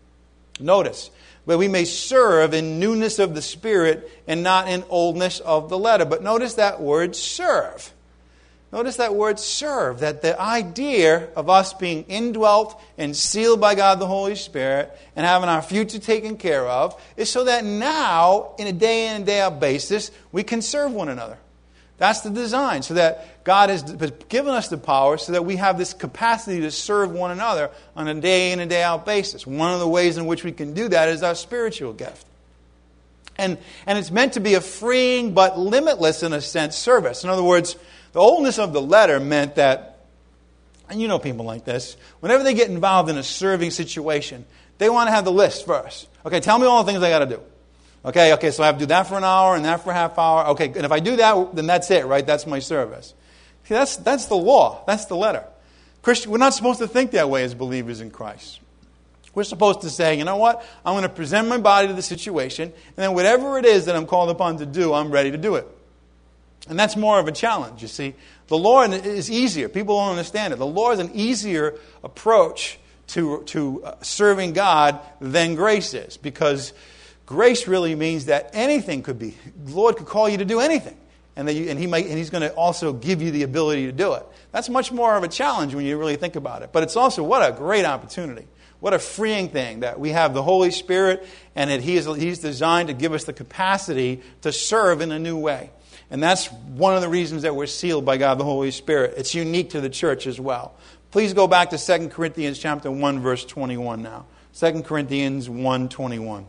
Notice, where we may serve in newness of the Spirit and not in oldness of the letter. But notice that word serve. Notice that word serve, that the idea of us being indwelt and sealed by God the Holy Spirit and having our future taken care of is so that now, in a day in and day out basis, we can serve one another. That's the design, so that God has given us the power so that we have this capacity to serve one another on a day in and day out basis. One of the ways in which we can do that is our spiritual gift. And, and it's meant to be a freeing but limitless, in a sense, service. In other words, the oldness of the letter meant that, and you know people like this, whenever they get involved in a serving situation, they want to have the list first. Okay, tell me all the things I got to do. Okay, okay, so I have to do that for an hour and that for a half hour. Okay, and if I do that, then that's it, right? That's my service. See, that's that's the law. That's the letter. Christian, we're not supposed to think that way as believers in Christ. We're supposed to say, you know what? I'm going to present my body to the situation, and then whatever it is that I'm called upon to do, I'm ready to do it. And that's more of a challenge, you see. The law is easier. People don't understand it. The law is an easier approach to, to serving God than grace is, because grace really means that anything could be. The Lord could call you to do anything. and, that you, and, he might, and he's going to also give you the ability to do it. That's much more of a challenge when you really think about it. But it's also, what a great opportunity. What a freeing thing that we have the Holy Spirit, and that he is, He's designed to give us the capacity to serve in a new way. And that's one of the reasons that we're sealed by God the Holy Spirit. It's unique to the church as well. Please go back to Second Corinthians chapter one, verse twenty-one now. Second Corinthians one, twenty-one.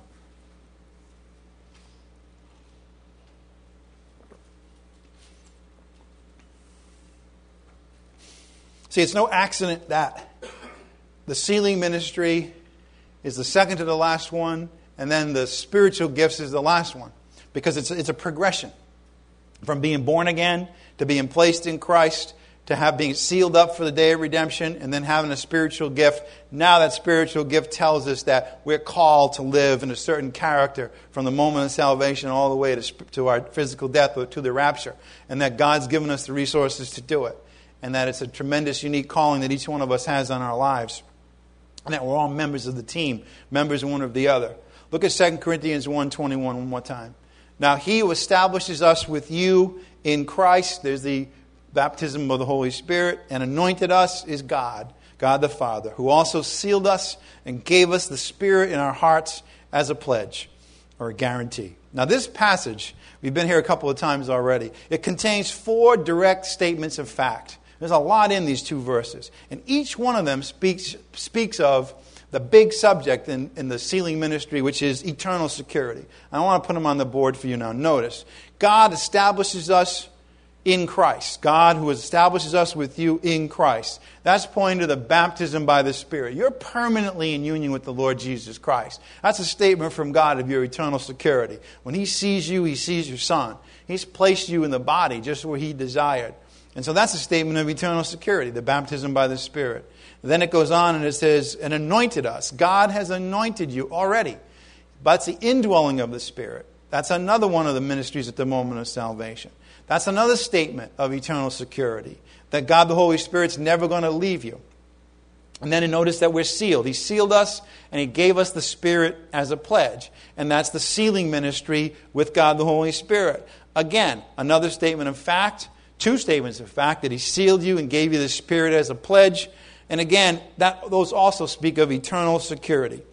See, it's no accident that the sealing ministry is the second to the last one, and then the spiritual gifts is the last one. Because it's, it's a progression from being born again to being placed in Christ to have being sealed up for the day of redemption and then having a spiritual gift. Now that spiritual gift tells us that we're called to live in a certain character from the moment of salvation all the way to, to our physical death or to the rapture. And that God's given us the resources to do it. And that it's a tremendous, unique calling that each one of us has on our lives. And that we're all members of the team, members one of the other. Look at Second Corinthians one twenty-one one more time. Now he who establishes us with you in Christ, there's the baptism of the Holy Spirit, and anointed us is God, God the Father, who also sealed us and gave us the Spirit in our hearts as a pledge or a guarantee. Now this passage, we've been here a couple of times already, it contains four direct statements of fact. There's a lot in these two verses. And each one of them speaks speaks of the big subject in, in the sealing ministry, which is eternal security. I want to put them on the board for you now. Notice, God establishes us in Christ. God who establishes us with you in Christ. That's pointing to the baptism by the Spirit. You're permanently in union with the Lord Jesus Christ. That's a statement from God of your eternal security. When He sees you, He sees your Son. He's placed you in the body just where He desired. And so that's a statement of eternal security, the baptism by the Spirit. Then it goes on and it says, and anointed us. God has anointed you already. That's the indwelling of the Spirit. That's another one of the ministries at the moment of salvation. That's another statement of eternal security, that God the Holy Spirit's never going to leave you. And then notice that we're sealed. He sealed us and He gave us the Spirit as a pledge. And that's the sealing ministry with God the Holy Spirit. Again, another statement of fact. Two statements of fact, that He sealed you and gave you the Spirit as a pledge. And again, that those also speak of eternal security.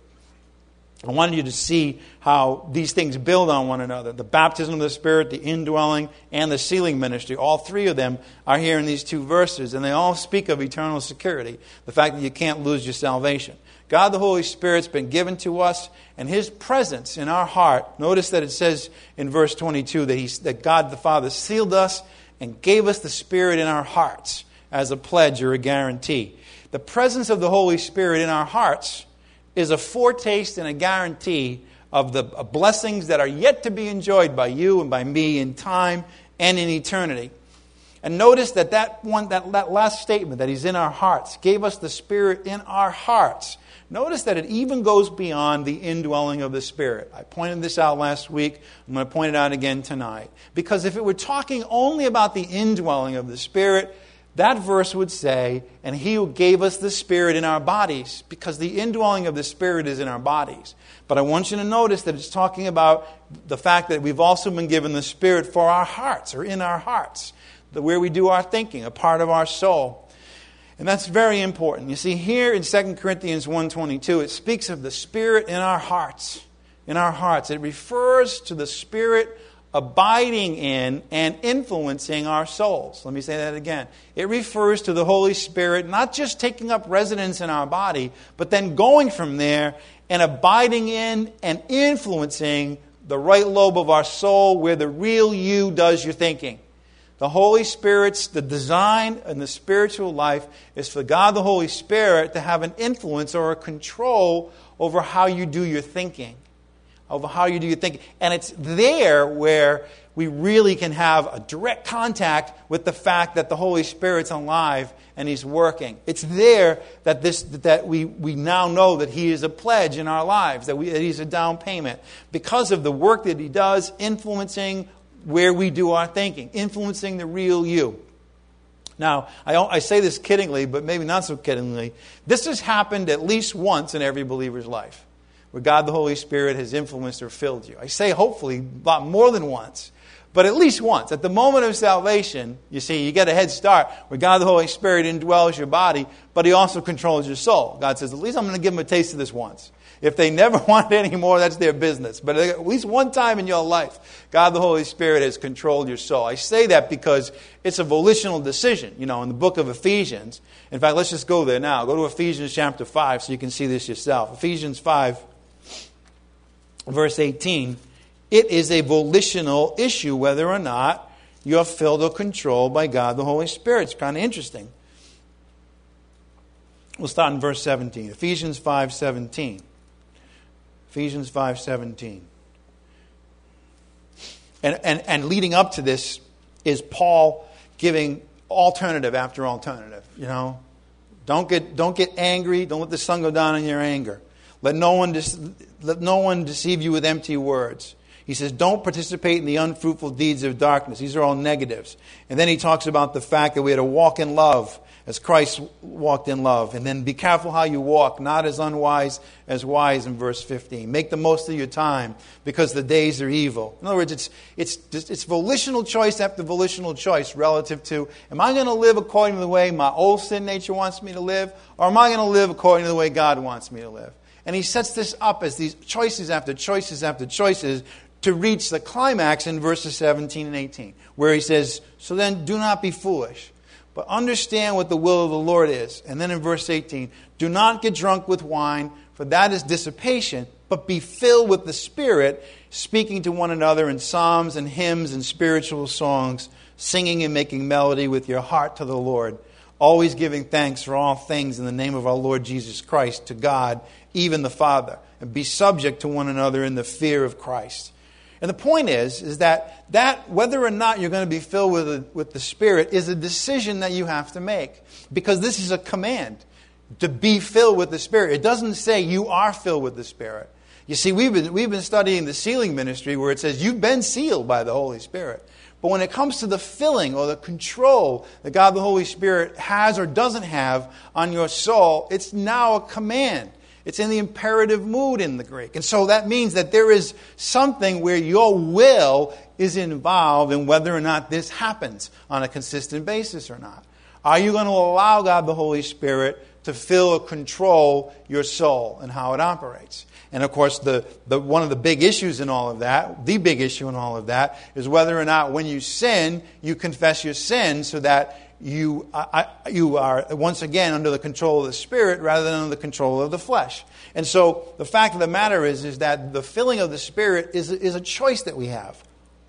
I wanted you to see how these things build on one another. The baptism of the Spirit, the indwelling, and the sealing ministry. All three of them are here in these two verses. And they all speak of eternal security. The fact that you can't lose your salvation. God the Holy Spirit's been given to us. And His presence in our heart. Notice that it says in verse twenty-two that, he, that God the Father sealed us and gave us the Spirit in our hearts as a pledge or a guarantee. The presence of the Holy Spirit in our hearts is a foretaste and a guarantee of the blessings that are yet to be enjoyed by you and by me in time and in eternity. And notice that that, one, that, that last statement, that He's in our hearts, gave us the Spirit in our hearts. Notice that it even goes beyond the indwelling of the Spirit. I pointed this out last week. I'm going to point it out again tonight. Because if it were talking only about the indwelling of the Spirit, that verse would say, and He who gave us the Spirit in our bodies, because the indwelling of the Spirit is in our bodies. But I want you to notice that it's talking about the fact that we've also been given the Spirit for our hearts, or in our hearts, where we do our thinking, a part of our soul. And that's very important. You see, here in Second Corinthians one twenty-two, it speaks of the Spirit in our hearts. In our hearts. It refers to the Spirit abiding in and influencing our souls. Let me say that again. It refers to the Holy Spirit not just taking up residence in our body, but then going from there and abiding in and influencing the right lobe of our soul where the real you does your thinking. The Holy Spirit's, the design in the spiritual life is for God the Holy Spirit to have an influence or a control over how you do your thinking. Over how you do your thinking. And it's there where we really can have a direct contact with the fact that the Holy Spirit's alive and He's working. It's there that this that we, we now know that He is a pledge in our lives, that, we, that He's a down payment. Because of the work that He does, influencing where we do our thinking, influencing the real you. Now, I, I say this kiddingly, but maybe not so kiddingly. This has happened at least once in every believer's life. where God the Holy Spirit has influenced or filled you. I say hopefully a lot more than once, but at least once. At the moment of salvation, you see, you get a head start where God the Holy Spirit indwells your body, but He also controls your soul. God says, at least I'm going to give them a taste of this once. If they never want it anymore, that's their business. But at least one time in your life, God the Holy Spirit has controlled your soul. I say that because it's a volitional decision. You know, in the book of Ephesians, in fact, let's just go there now. Go to Ephesians chapter five so you can see this yourself. Ephesians five, verse eighteen. It is a volitional issue whether or not you're filled or controlled by God the Holy Spirit. It's kind of interesting. We'll start in verse seventeen. Ephesians five seventeen. Ephesians five seventeen. And, and, and leading up to this is Paul giving alternative after alternative. You know, don't get don't get angry. Don't let the sun go down in your anger. Let no one let no one deceive you with empty words. He says, don't participate in the unfruitful deeds of darkness. These are all negatives. And then he talks about the fact that we had to walk in love as Christ walked in love. And then be careful how you walk, not as unwise as wise in verse fifteen. Make the most of your time because the days are evil. In other words, it's it's it's volitional choice after volitional choice relative to, am I going to live according to the way my old sin nature wants me to live, or am I going to live according to the way God wants me to live? And he sets this up as these choices after choices after choices to reach the climax in verses seventeen and eighteen, where he says, so then do not be foolish, but understand what the will of the Lord is. And then in verse eighteen, do not get drunk with wine, for that is dissipation, but be filled with the Spirit, speaking to one another in psalms and hymns and spiritual songs, singing and making melody with your heart to the Lord, always giving thanks for all things in the name of our Lord Jesus Christ to God, even the Father, and be subject to one another in the fear of Christ. And the point is, is that, that whether or not you're going to be filled with, the, with the Spirit is a decision that you have to make. Because this is a command to be filled with the Spirit. It doesn't say you are filled with the Spirit. You see, we've been, we've been studying the sealing ministry where it says you've been sealed by the Holy Spirit. But when it comes to the filling or the control that God the Holy Spirit has or doesn't have on your soul, it's now a command. It's in the imperative mood in the Greek. And so that means that there is something where your will is involved in whether or not this happens on a consistent basis or not. Are you going to allow God the Holy Spirit to fill or control your soul and how it operates? And of course, the, the one of the big issues in all of that, the big issue in all of that, is whether or not when you sin, you confess your sin so that you uh, you are once again under the control of the Spirit rather than under the control of the flesh. And so the fact of the matter is, is that the filling of the Spirit is, is a choice that we have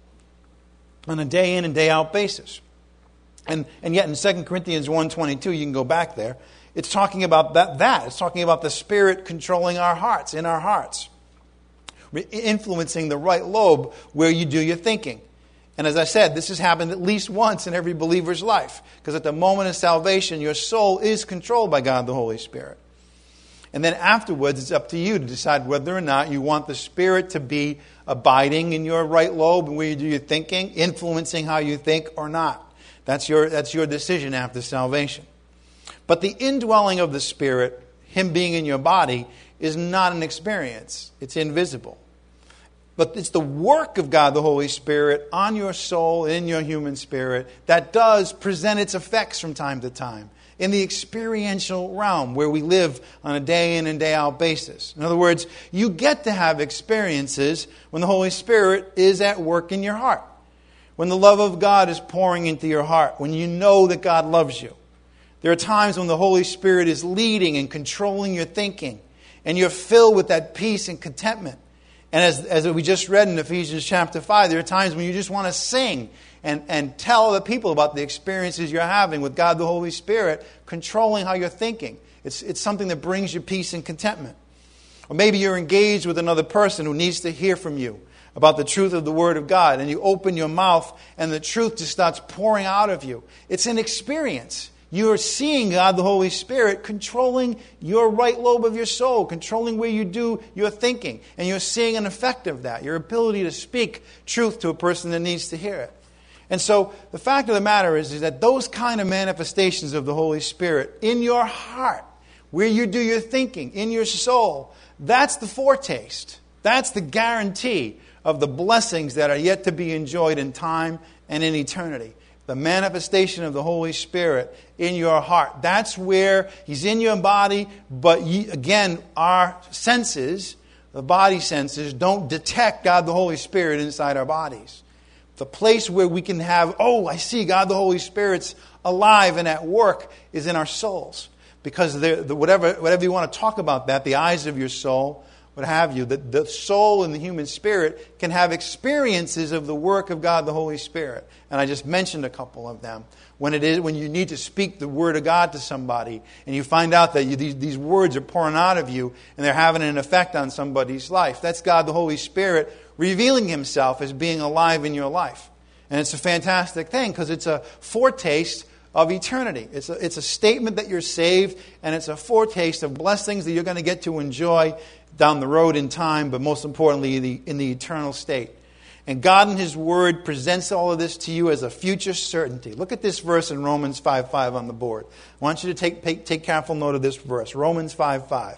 on a day in and day out basis. And and yet in Second Corinthians one twenty-two, you can go back there, it's talking about that, that. It's talking about the Spirit controlling our hearts, in our hearts. Influencing the right lobe where you do your thinking. And as I said, this has happened at least once in every believer's life. Because at the moment of salvation, your soul is controlled by God the Holy Spirit. And then afterwards, it's up to you to decide whether or not you want the Spirit to be abiding in your right lobe and where you do your thinking, influencing how you think or not. That's your, that's your decision after salvation. But the indwelling of the Spirit, Him being in your body, is not an experience. It's invisible. But it's the work of God the Holy Spirit on your soul, in your human spirit, that does present its effects from time to time in the experiential realm where we live on a day in and day out basis. In other words, you get to have experiences when the Holy Spirit is at work in your heart. When the love of God is pouring into your heart. When you know that God loves you. There are times when the Holy Spirit is leading and controlling your thinking. And you're filled with that peace and contentment. And as, as we just read in Ephesians chapter five, there are times when you just want to sing and, and tell the people about the experiences you're having with God the Holy Spirit controlling how you're thinking. It's, it's something that brings you peace and contentment. Or maybe you're engaged with another person who needs to hear from you about the truth of the Word of God. And you open your mouth and the truth just starts pouring out of you. It's an experience. You are seeing God, the Holy Spirit, controlling your right lobe of your soul, controlling where you do your thinking. And you're seeing an effect of that, your ability to speak truth to a person that needs to hear it. And so the fact of the matter is, is that those kind of manifestations of the Holy Spirit in your heart, where you do your thinking, in your soul, That's the foretaste. That's the guarantee of the blessings that are yet to be enjoyed in time and in eternity. The manifestation of the Holy Spirit in your heart. That's where He's in your body, but ye, again, our senses, the body senses, don't detect God the Holy Spirit inside our bodies. The place where we can have, oh, I see God the Holy Spirit's alive and at work is in our souls. Because the, the, whatever, whatever you want to talk about that, the eyes of your soul, what have you, the, the soul and the human spirit can have experiences of the work of God the Holy Spirit. And I just mentioned a couple of them. When it is when you need to speak the Word of God to somebody, and you find out that you, these, these words are pouring out of you, and they're having an effect on somebody's life. That's God the Holy Spirit revealing Himself as being alive in your life. And it's a fantastic thing, because it's a foretaste of eternity. It's a, it's a statement that you're saved, and it's a foretaste of blessings that you're going to get to enjoy down the road in time, but most importantly, in the, in the eternal state. And God in His Word presents all of this to you as a future certainty. Look at this verse in Romans five five on the board. I want you to take, take, take careful note of this verse. Romans five five.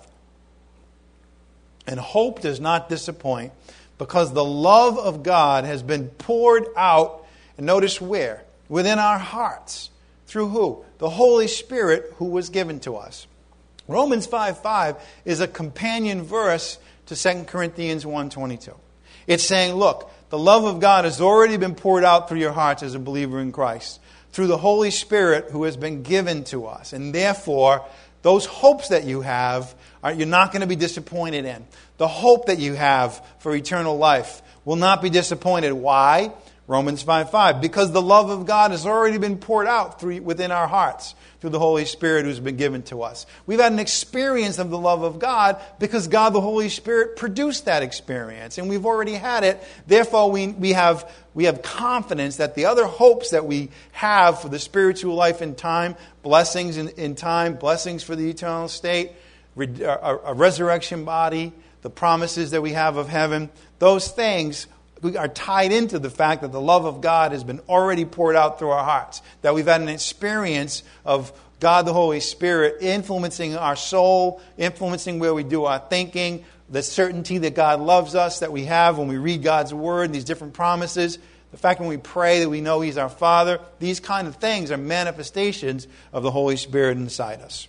And hope does not disappoint, because the love of God has been poured out, and notice where? Within our hearts. Through who? The Holy Spirit who was given to us. Romans five five is a companion verse to Second Corinthians one twenty-two. It's saying, look, the love of God has already been poured out through your hearts as a believer in Christ, through the Holy Spirit who has been given to us. And therefore, those hopes that you have, are, you're not going to be disappointed in. The hope that you have for eternal life will not be disappointed. Why? Romans five five. Because the love of God has already been poured out through, within our hearts through the Holy Spirit who's been given to us. We've had an experience of the love of God because God the Holy Spirit produced that experience. And we've already had it. Therefore, we, we, have, we have confidence that the other hopes that we have for the spiritual life in time, blessings in, in time, blessings for the eternal state, a, a resurrection body, the promises that we have of heaven, those things we are tied into the fact that the love of God has been already poured out through our hearts. That we've had an experience of God the Holy Spirit influencing our soul, influencing where we do our thinking, the certainty that God loves us that we have when we read God's Word and these different promises. The fact when we pray that we know He's our Father. These kind of things are manifestations of the Holy Spirit inside us.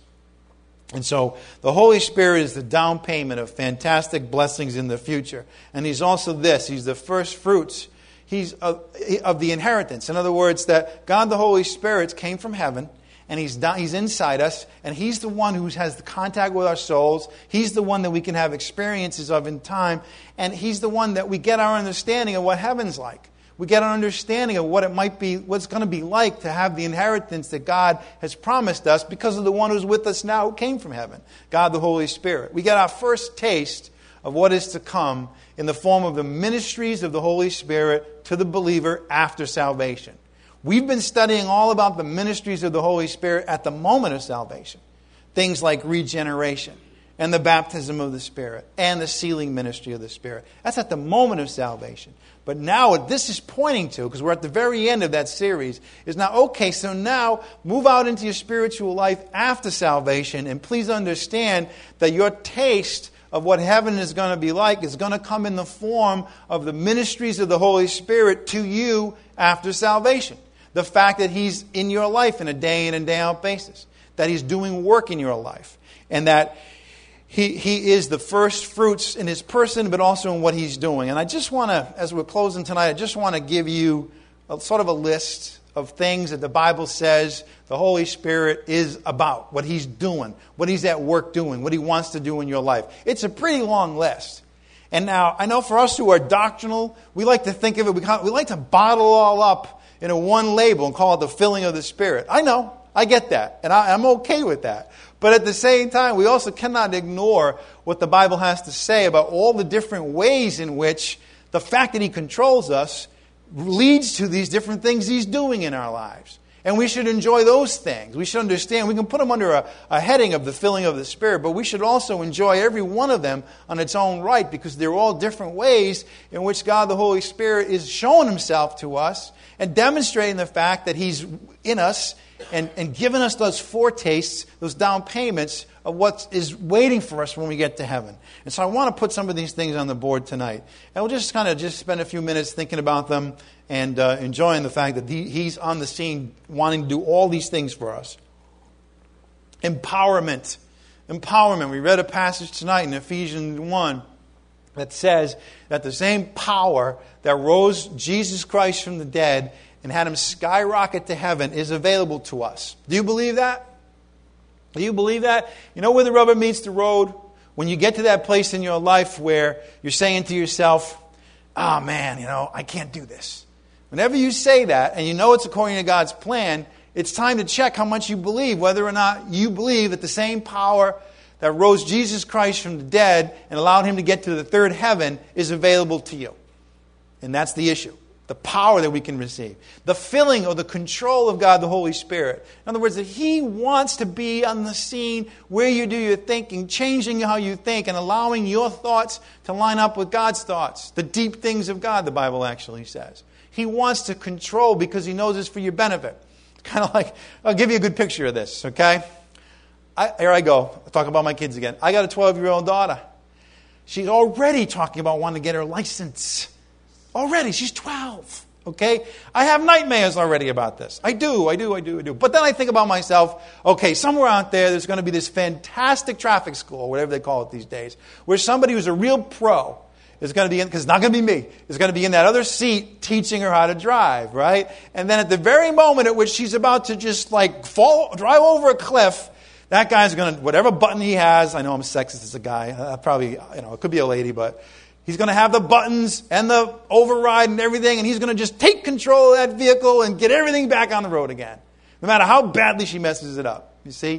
And so the Holy Spirit is the down payment of fantastic blessings in the future. And He's also this. He's the first fruits He's of, of the inheritance. In other words, that God the Holy Spirit came from heaven, and He's down, He's inside us, and He's the one who has the contact with our souls. He's the one that we can have experiences of in time. And He's the one that we get our understanding of what heaven's like. We get an understanding of what it might be, what it's going to be like to have the inheritance that God has promised us because of the one who's with us now who came from heaven, God the Holy Spirit. We get our first taste of what is to come in the form of the ministries of the Holy Spirit to the believer after salvation. We've been studying all about the ministries of the Holy Spirit at the moment of salvation. Things like regeneration and the baptism of the Spirit and the sealing ministry of the Spirit. That's at the moment of salvation. But now what this is pointing to, because we're at the very end of that series, is now, okay, so now move out into your spiritual life after salvation, and please understand that your taste of what heaven is going to be like is going to come in the form of the ministries of the Holy Spirit to you after salvation. The fact that He's in your life in a day in and day out basis. That He's doing work in your life. And that He, he is the first fruits in His person, but also in what He's doing. And I just want to, as we're closing tonight, I just want to give you a, sort of a list of things that the Bible says the Holy Spirit is about. What He's doing, what He's at work doing, what He wants to do in your life. It's a pretty long list. And now, I know for us who are doctrinal, we like to think of it, we, we like to bottle all up in a one label and call it the filling of the Spirit. I know, I get that, and I, I'm okay with that. But at the same time, we also cannot ignore what the Bible has to say about all the different ways in which the fact that He controls us leads to these different things He's doing in our lives. And we should enjoy those things. We should understand. We can put them under a, a heading of the filling of the Spirit, but we should also enjoy every one of them on its own right, because they're all different ways in which God the Holy Spirit is showing Himself to us and demonstrating the fact that He's in us and, and giving us those foretastes, those down payments of what is waiting for us when we get to heaven. And so I want to put some of these things on the board tonight. And we'll just kind of just spend a few minutes thinking about them and uh, enjoying the fact that he, He's on the scene wanting to do all these things for us. Empowerment. Empowerment. We read a passage tonight in Ephesians one that says that the same power that rose Jesus Christ from the dead and had Him skyrocket to heaven is available to us. Do you believe that? Do you believe that? You know where the rubber meets the road? When you get to that place in your life where you're saying to yourself, oh man, you know, I can't do this. Whenever you say that and you know it's according to God's plan, it's time to check how much you believe, whether or not you believe that the same power that rose Jesus Christ from the dead and allowed Him to get to the third heaven is available to you. And that's the issue. The power that we can receive. The filling or the control of God, the Holy Spirit. In other words, that He wants to be on the scene where you do your thinking, changing how you think and allowing your thoughts to line up with God's thoughts. The deep things of God, the Bible actually says. He wants to control because He knows it's for your benefit. Kind of like, I'll give you a good picture of this, okay? I, here I go. I'll talk about my kids again. I got a twelve-year-old daughter. She's already talking about wanting to get her license. Already, she's twelve, okay? I have nightmares already about this. I do, I do, I do, I do. But then I think about myself, okay, somewhere out there, there's going to be this fantastic traffic school, whatever they call it these days, where somebody who's a real pro is going to be in, because it's not going to be me, is going to be in that other seat teaching her how to drive, right? And then at the very moment at which she's about to just like fall, drive over a cliff, that guy's going to, whatever button he has, I know I'm sexist as a guy, uh, probably, you know, it could be a lady, but he's going to have the buttons and the override and everything, and he's going to just take control of that vehicle and get everything back on the road again, no matter how badly she messes it up, you see?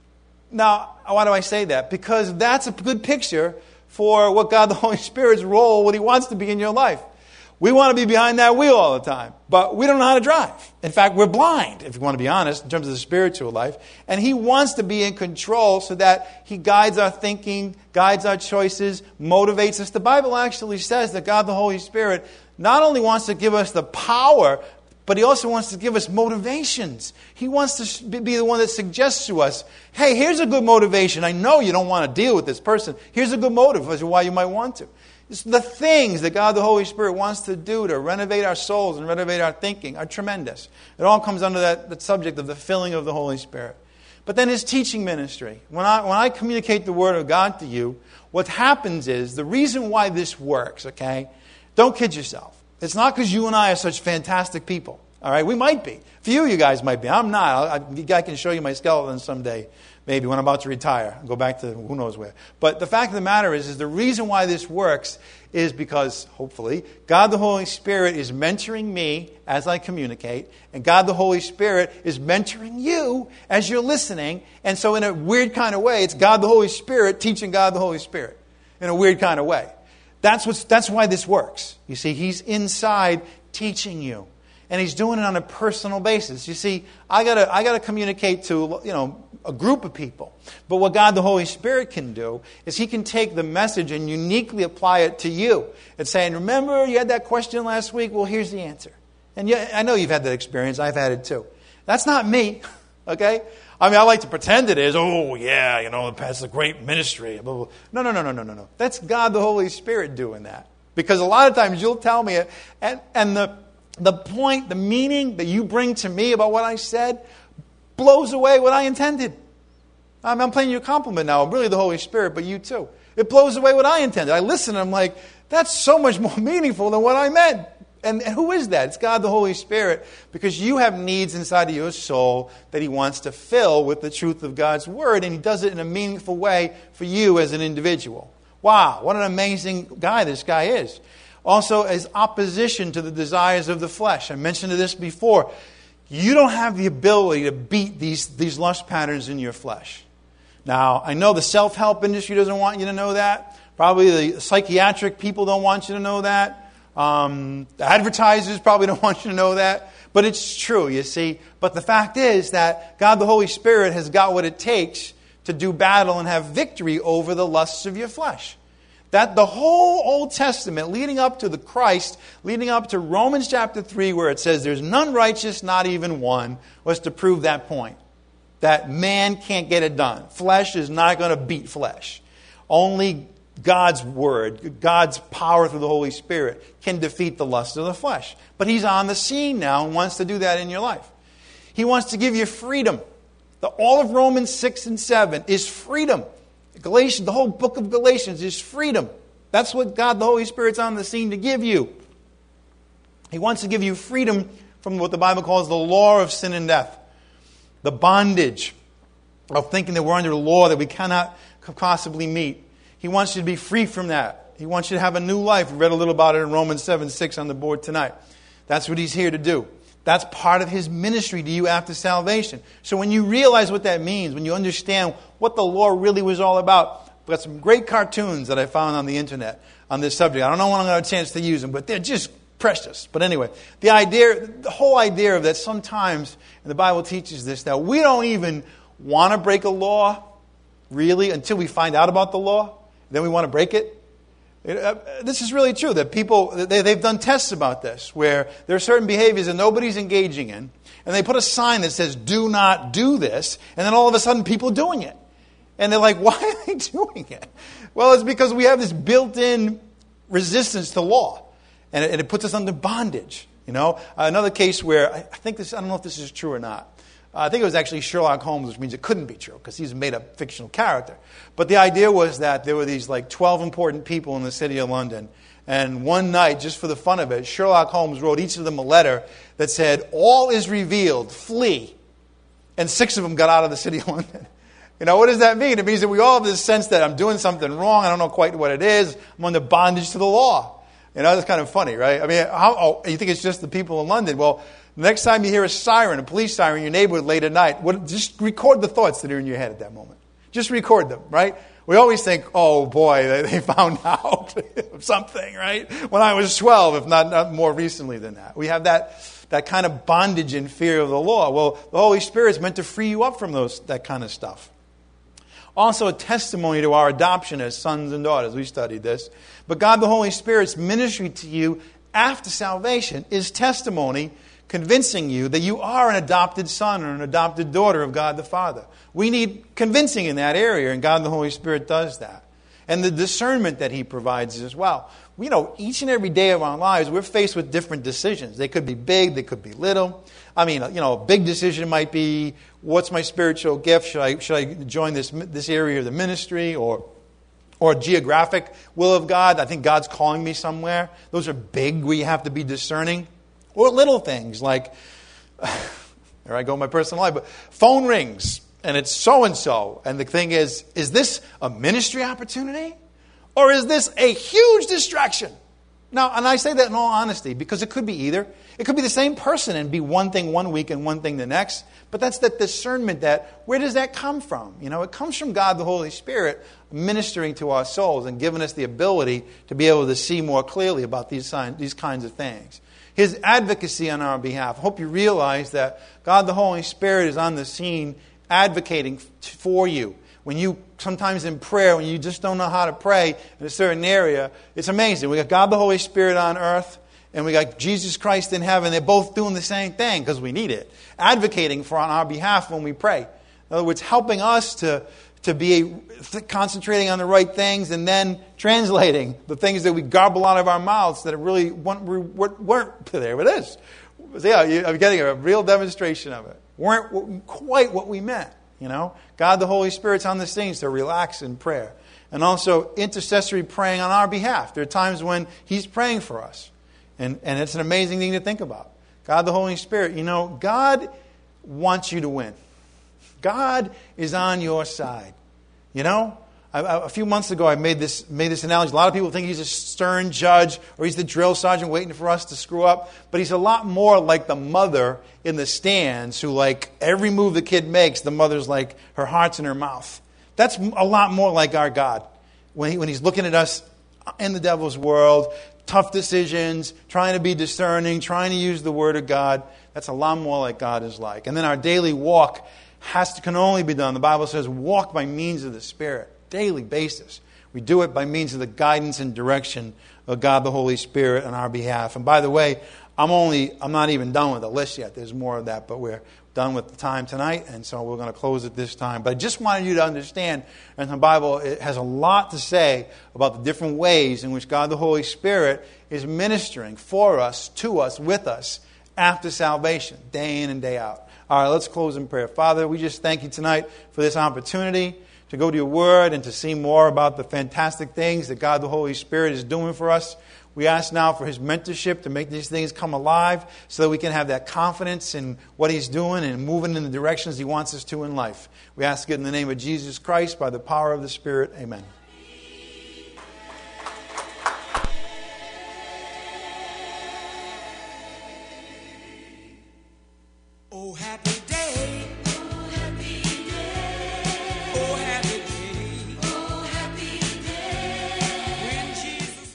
Now, why do I say that? Because that's a good picture for what God the Holy Spirit's role, what He wants to be in your life. We want to be behind that wheel all the time, but we don't know how to drive. In fact, we're blind, if you want to be honest, in terms of the spiritual life. And He wants to be in control so that He guides our thinking, guides our choices, motivates us. The Bible actually says that God the Holy Spirit not only wants to give us the power, but He also wants to give us motivations. He wants to be the one that suggests to us, hey, here's a good motivation. I know you don't want to deal with this person. Here's a good motive as to why you might want to. It's the things that God the Holy Spirit wants to do to renovate our souls and renovate our thinking are tremendous. It all comes under that, that subject of the filling of the Holy Spirit. But then His teaching ministry. When I, when I communicate the Word of God to you, what happens is, the reason why this works, okay, don't kid yourself. It's not because you and I are such fantastic people. All right, we might be. A few of you guys might be. I'm not. I, I can show you my skeleton someday, maybe when I'm about to retire. Go back to who knows where. But the fact of the matter is, is the reason why this works is because, hopefully, God the Holy Spirit is mentoring me as I communicate, and God the Holy Spirit is mentoring you as you're listening. And so in a weird kind of way, it's God the Holy Spirit teaching God the Holy Spirit in a weird kind of way. That's what's, that's why this works. You see, He's inside teaching you. And He's doing it on a personal basis. You see, I gotta I gotta communicate to, you know, a group of people. But what God the Holy Spirit can do is He can take the message and uniquely apply it to you. And saying, remember you had that question last week? Well, here's the answer. And yeah, I know you've had that experience. I've had it too. That's not me, okay? I mean, I like to pretend it is. Oh, yeah, you know, that's a great ministry. No, no, no, no, no, no, no. That's God the Holy Spirit doing that. Because a lot of times you'll tell me, and, and the The point, the meaning that you bring to me about what I said blows away what I intended. I'm, I'm paying you a compliment now. I'm really the Holy Spirit, but you too. It blows away what I intended. I listen and I'm like, that's so much more meaningful than what I meant. And who is that? It's God the Holy Spirit, because you have needs inside of your soul that He wants to fill with the truth of God's Word, and He does it in a meaningful way for you as an individual. Wow, what an amazing guy this guy is. Also, as opposition to the desires of the flesh. I mentioned this before. You don't have the ability to beat these, these lust patterns in your flesh. Now, I know the self-help industry doesn't want you to know that. Probably the psychiatric people don't want you to know that. Um, the advertisers probably don't want you to know that. But it's true, you see. But the fact is that God the Holy Spirit has got what it takes to do battle and have victory over the lusts of your flesh. That the whole Old Testament, leading up to the Christ, leading up to Romans chapter three, where it says there's none righteous, not even one, was to prove that point. that man can't get it done. Flesh is not going to beat flesh. Only God's word, God's power through the Holy Spirit can defeat the lust of the flesh. But he's on the scene now and wants to do that in your life. He wants to give you freedom. The, all of Romans six and seven is freedom. Galatians, the whole book of Galatians is freedom. That's what God, the Holy Spirit's on the scene to give you. He wants to give you freedom from what the Bible calls the law of sin and death. The bondage of thinking that we're under a law that we cannot possibly meet. He wants you to be free from that. He wants you to have a new life. We read a little about it in Romans seven six on the board tonight. That's what he's here to do. That's part of his ministry to you after salvation. So when you realize what that means, when you understand what the law really was all about, we've got some great cartoons that I found on the internet on this subject. I don't know when I'm going to have a chance to use them, but they're just precious. But anyway, the idea, the whole idea of that sometimes, and the Bible teaches this, that we don't even want to break a law, really, until we find out about the law. Then we want to break it. This is really true, that people, they, they've done tests about this, where there are certain behaviors that nobody's engaging in, and they put a sign that says, do not do this, and then all of a sudden people are doing it. And they're like, why are they doing it? Well, it's because we have this built-in resistance to law, and it, and it puts us under bondage. You know, another case where, I think this, I don't know if this is true or not. I think it was actually Sherlock Holmes, which means it couldn't be true because he's a made-up fictional character. But the idea was that there were these like twelve important people in the city of London. And one night, just for the fun of it, Sherlock Holmes wrote each of them a letter that said, all is revealed, flee. And six of them got out of the city of London. You know, what does that mean? It means that we all have this sense that I'm doing something wrong. I don't know quite what it is. I'm under bondage to the law. You know, that's kind of funny, right? I mean, how, oh, you think it's just the people in London? Well, the next time you hear a siren, a police siren in your neighborhood late at night, what, just record the thoughts that are in your head at that moment. Just record them, right? We always think, oh boy, they, they found out something, right? When I was twelve, if not, not more recently than that. We have that, that kind of bondage and fear of the law. Well, the Holy Spirit's meant to free you up from those that kind of stuff. Also a testimony to our adoption as sons and daughters. We studied this. But God the Holy Spirit's ministry to you after salvation is testimony convincing you that you are an adopted son or an adopted daughter of God the Father. We need convincing in that area, and God the Holy Spirit does that. And the discernment that He provides as well. You know, each and every day of our lives, we're faced with different decisions. They could be big, they could be little. I mean, you know, a big decision might be, what's my spiritual gift? Should I should I join this this area of the ministry, or or geographic will of God? I think God's calling me somewhere. Those are big, where you have to be discerning. Or little things like, there I go in my personal life, but phone rings and it's so-and-so. And the thing is, is this a ministry opportunity? Or is this a huge distraction? Now, and I say that in all honesty, because it could be either. It could be the same person and be one thing one week and one thing the next. But that's that discernment that, where does that come from? You know, it comes from God the Holy Spirit ministering to our souls and giving us the ability to be able to see more clearly about these, signs, these kinds of things. His advocacy on our behalf. I hope you realize that God the Holy Spirit is on the scene advocating for you. When you, sometimes in prayer, when you just don't know how to pray in a certain area, it's amazing. We got God the Holy Spirit on earth, and we got Jesus Christ in heaven. They're both doing the same thing because we need it. Advocating for on our behalf when we pray. In other words, helping us to, to be concentrating on the right things and then translating the things that we garble out of our mouths that really weren't, weren't there it is. So yeah, I'm getting a real demonstration of it. Weren't quite what we meant, you know. God the Holy Spirit's on the scene, so relax in prayer. And also intercessory praying on our behalf. There are times when He's praying for us. And, and it's an amazing thing to think about. God the Holy Spirit, you know, God wants you to win. God is on your side. You know, I, I, a few months ago I made this made this analogy. A lot of people think He's a stern judge or He's the drill sergeant waiting for us to screw up. But He's a lot more like the mother in the stands who, like, every move the kid makes, the mother's like, her heart's in her mouth. That's a lot more like our God. When, he, when He's looking at us in the devil's world, tough decisions, trying to be discerning, trying to use the Word of God, that's a lot more like God is like. And then our daily walk has to can only be done. The Bible says, walk by means of the Spirit, daily basis. We do it by means of the guidance and direction of God the Holy Spirit on our behalf. And by the way, I'm only, I'm not even done with the list yet. There's more of that, but we're done with the time tonight, and so we're going to close at this time. But I just wanted you to understand, and the Bible it has a lot to say about the different ways in which God the Holy Spirit is ministering for us, to us, with us, after salvation, day in and day out. All right, let's close in prayer. Father, we just thank you tonight for this opportunity to go to your word and to see more about the fantastic things that God the Holy Spirit is doing for us. We ask now for his mentorship to make these things come alive so that we can have that confidence in what he's doing and moving in the directions he wants us to in life. We ask it in the name of Jesus Christ by the power of the Spirit. Amen.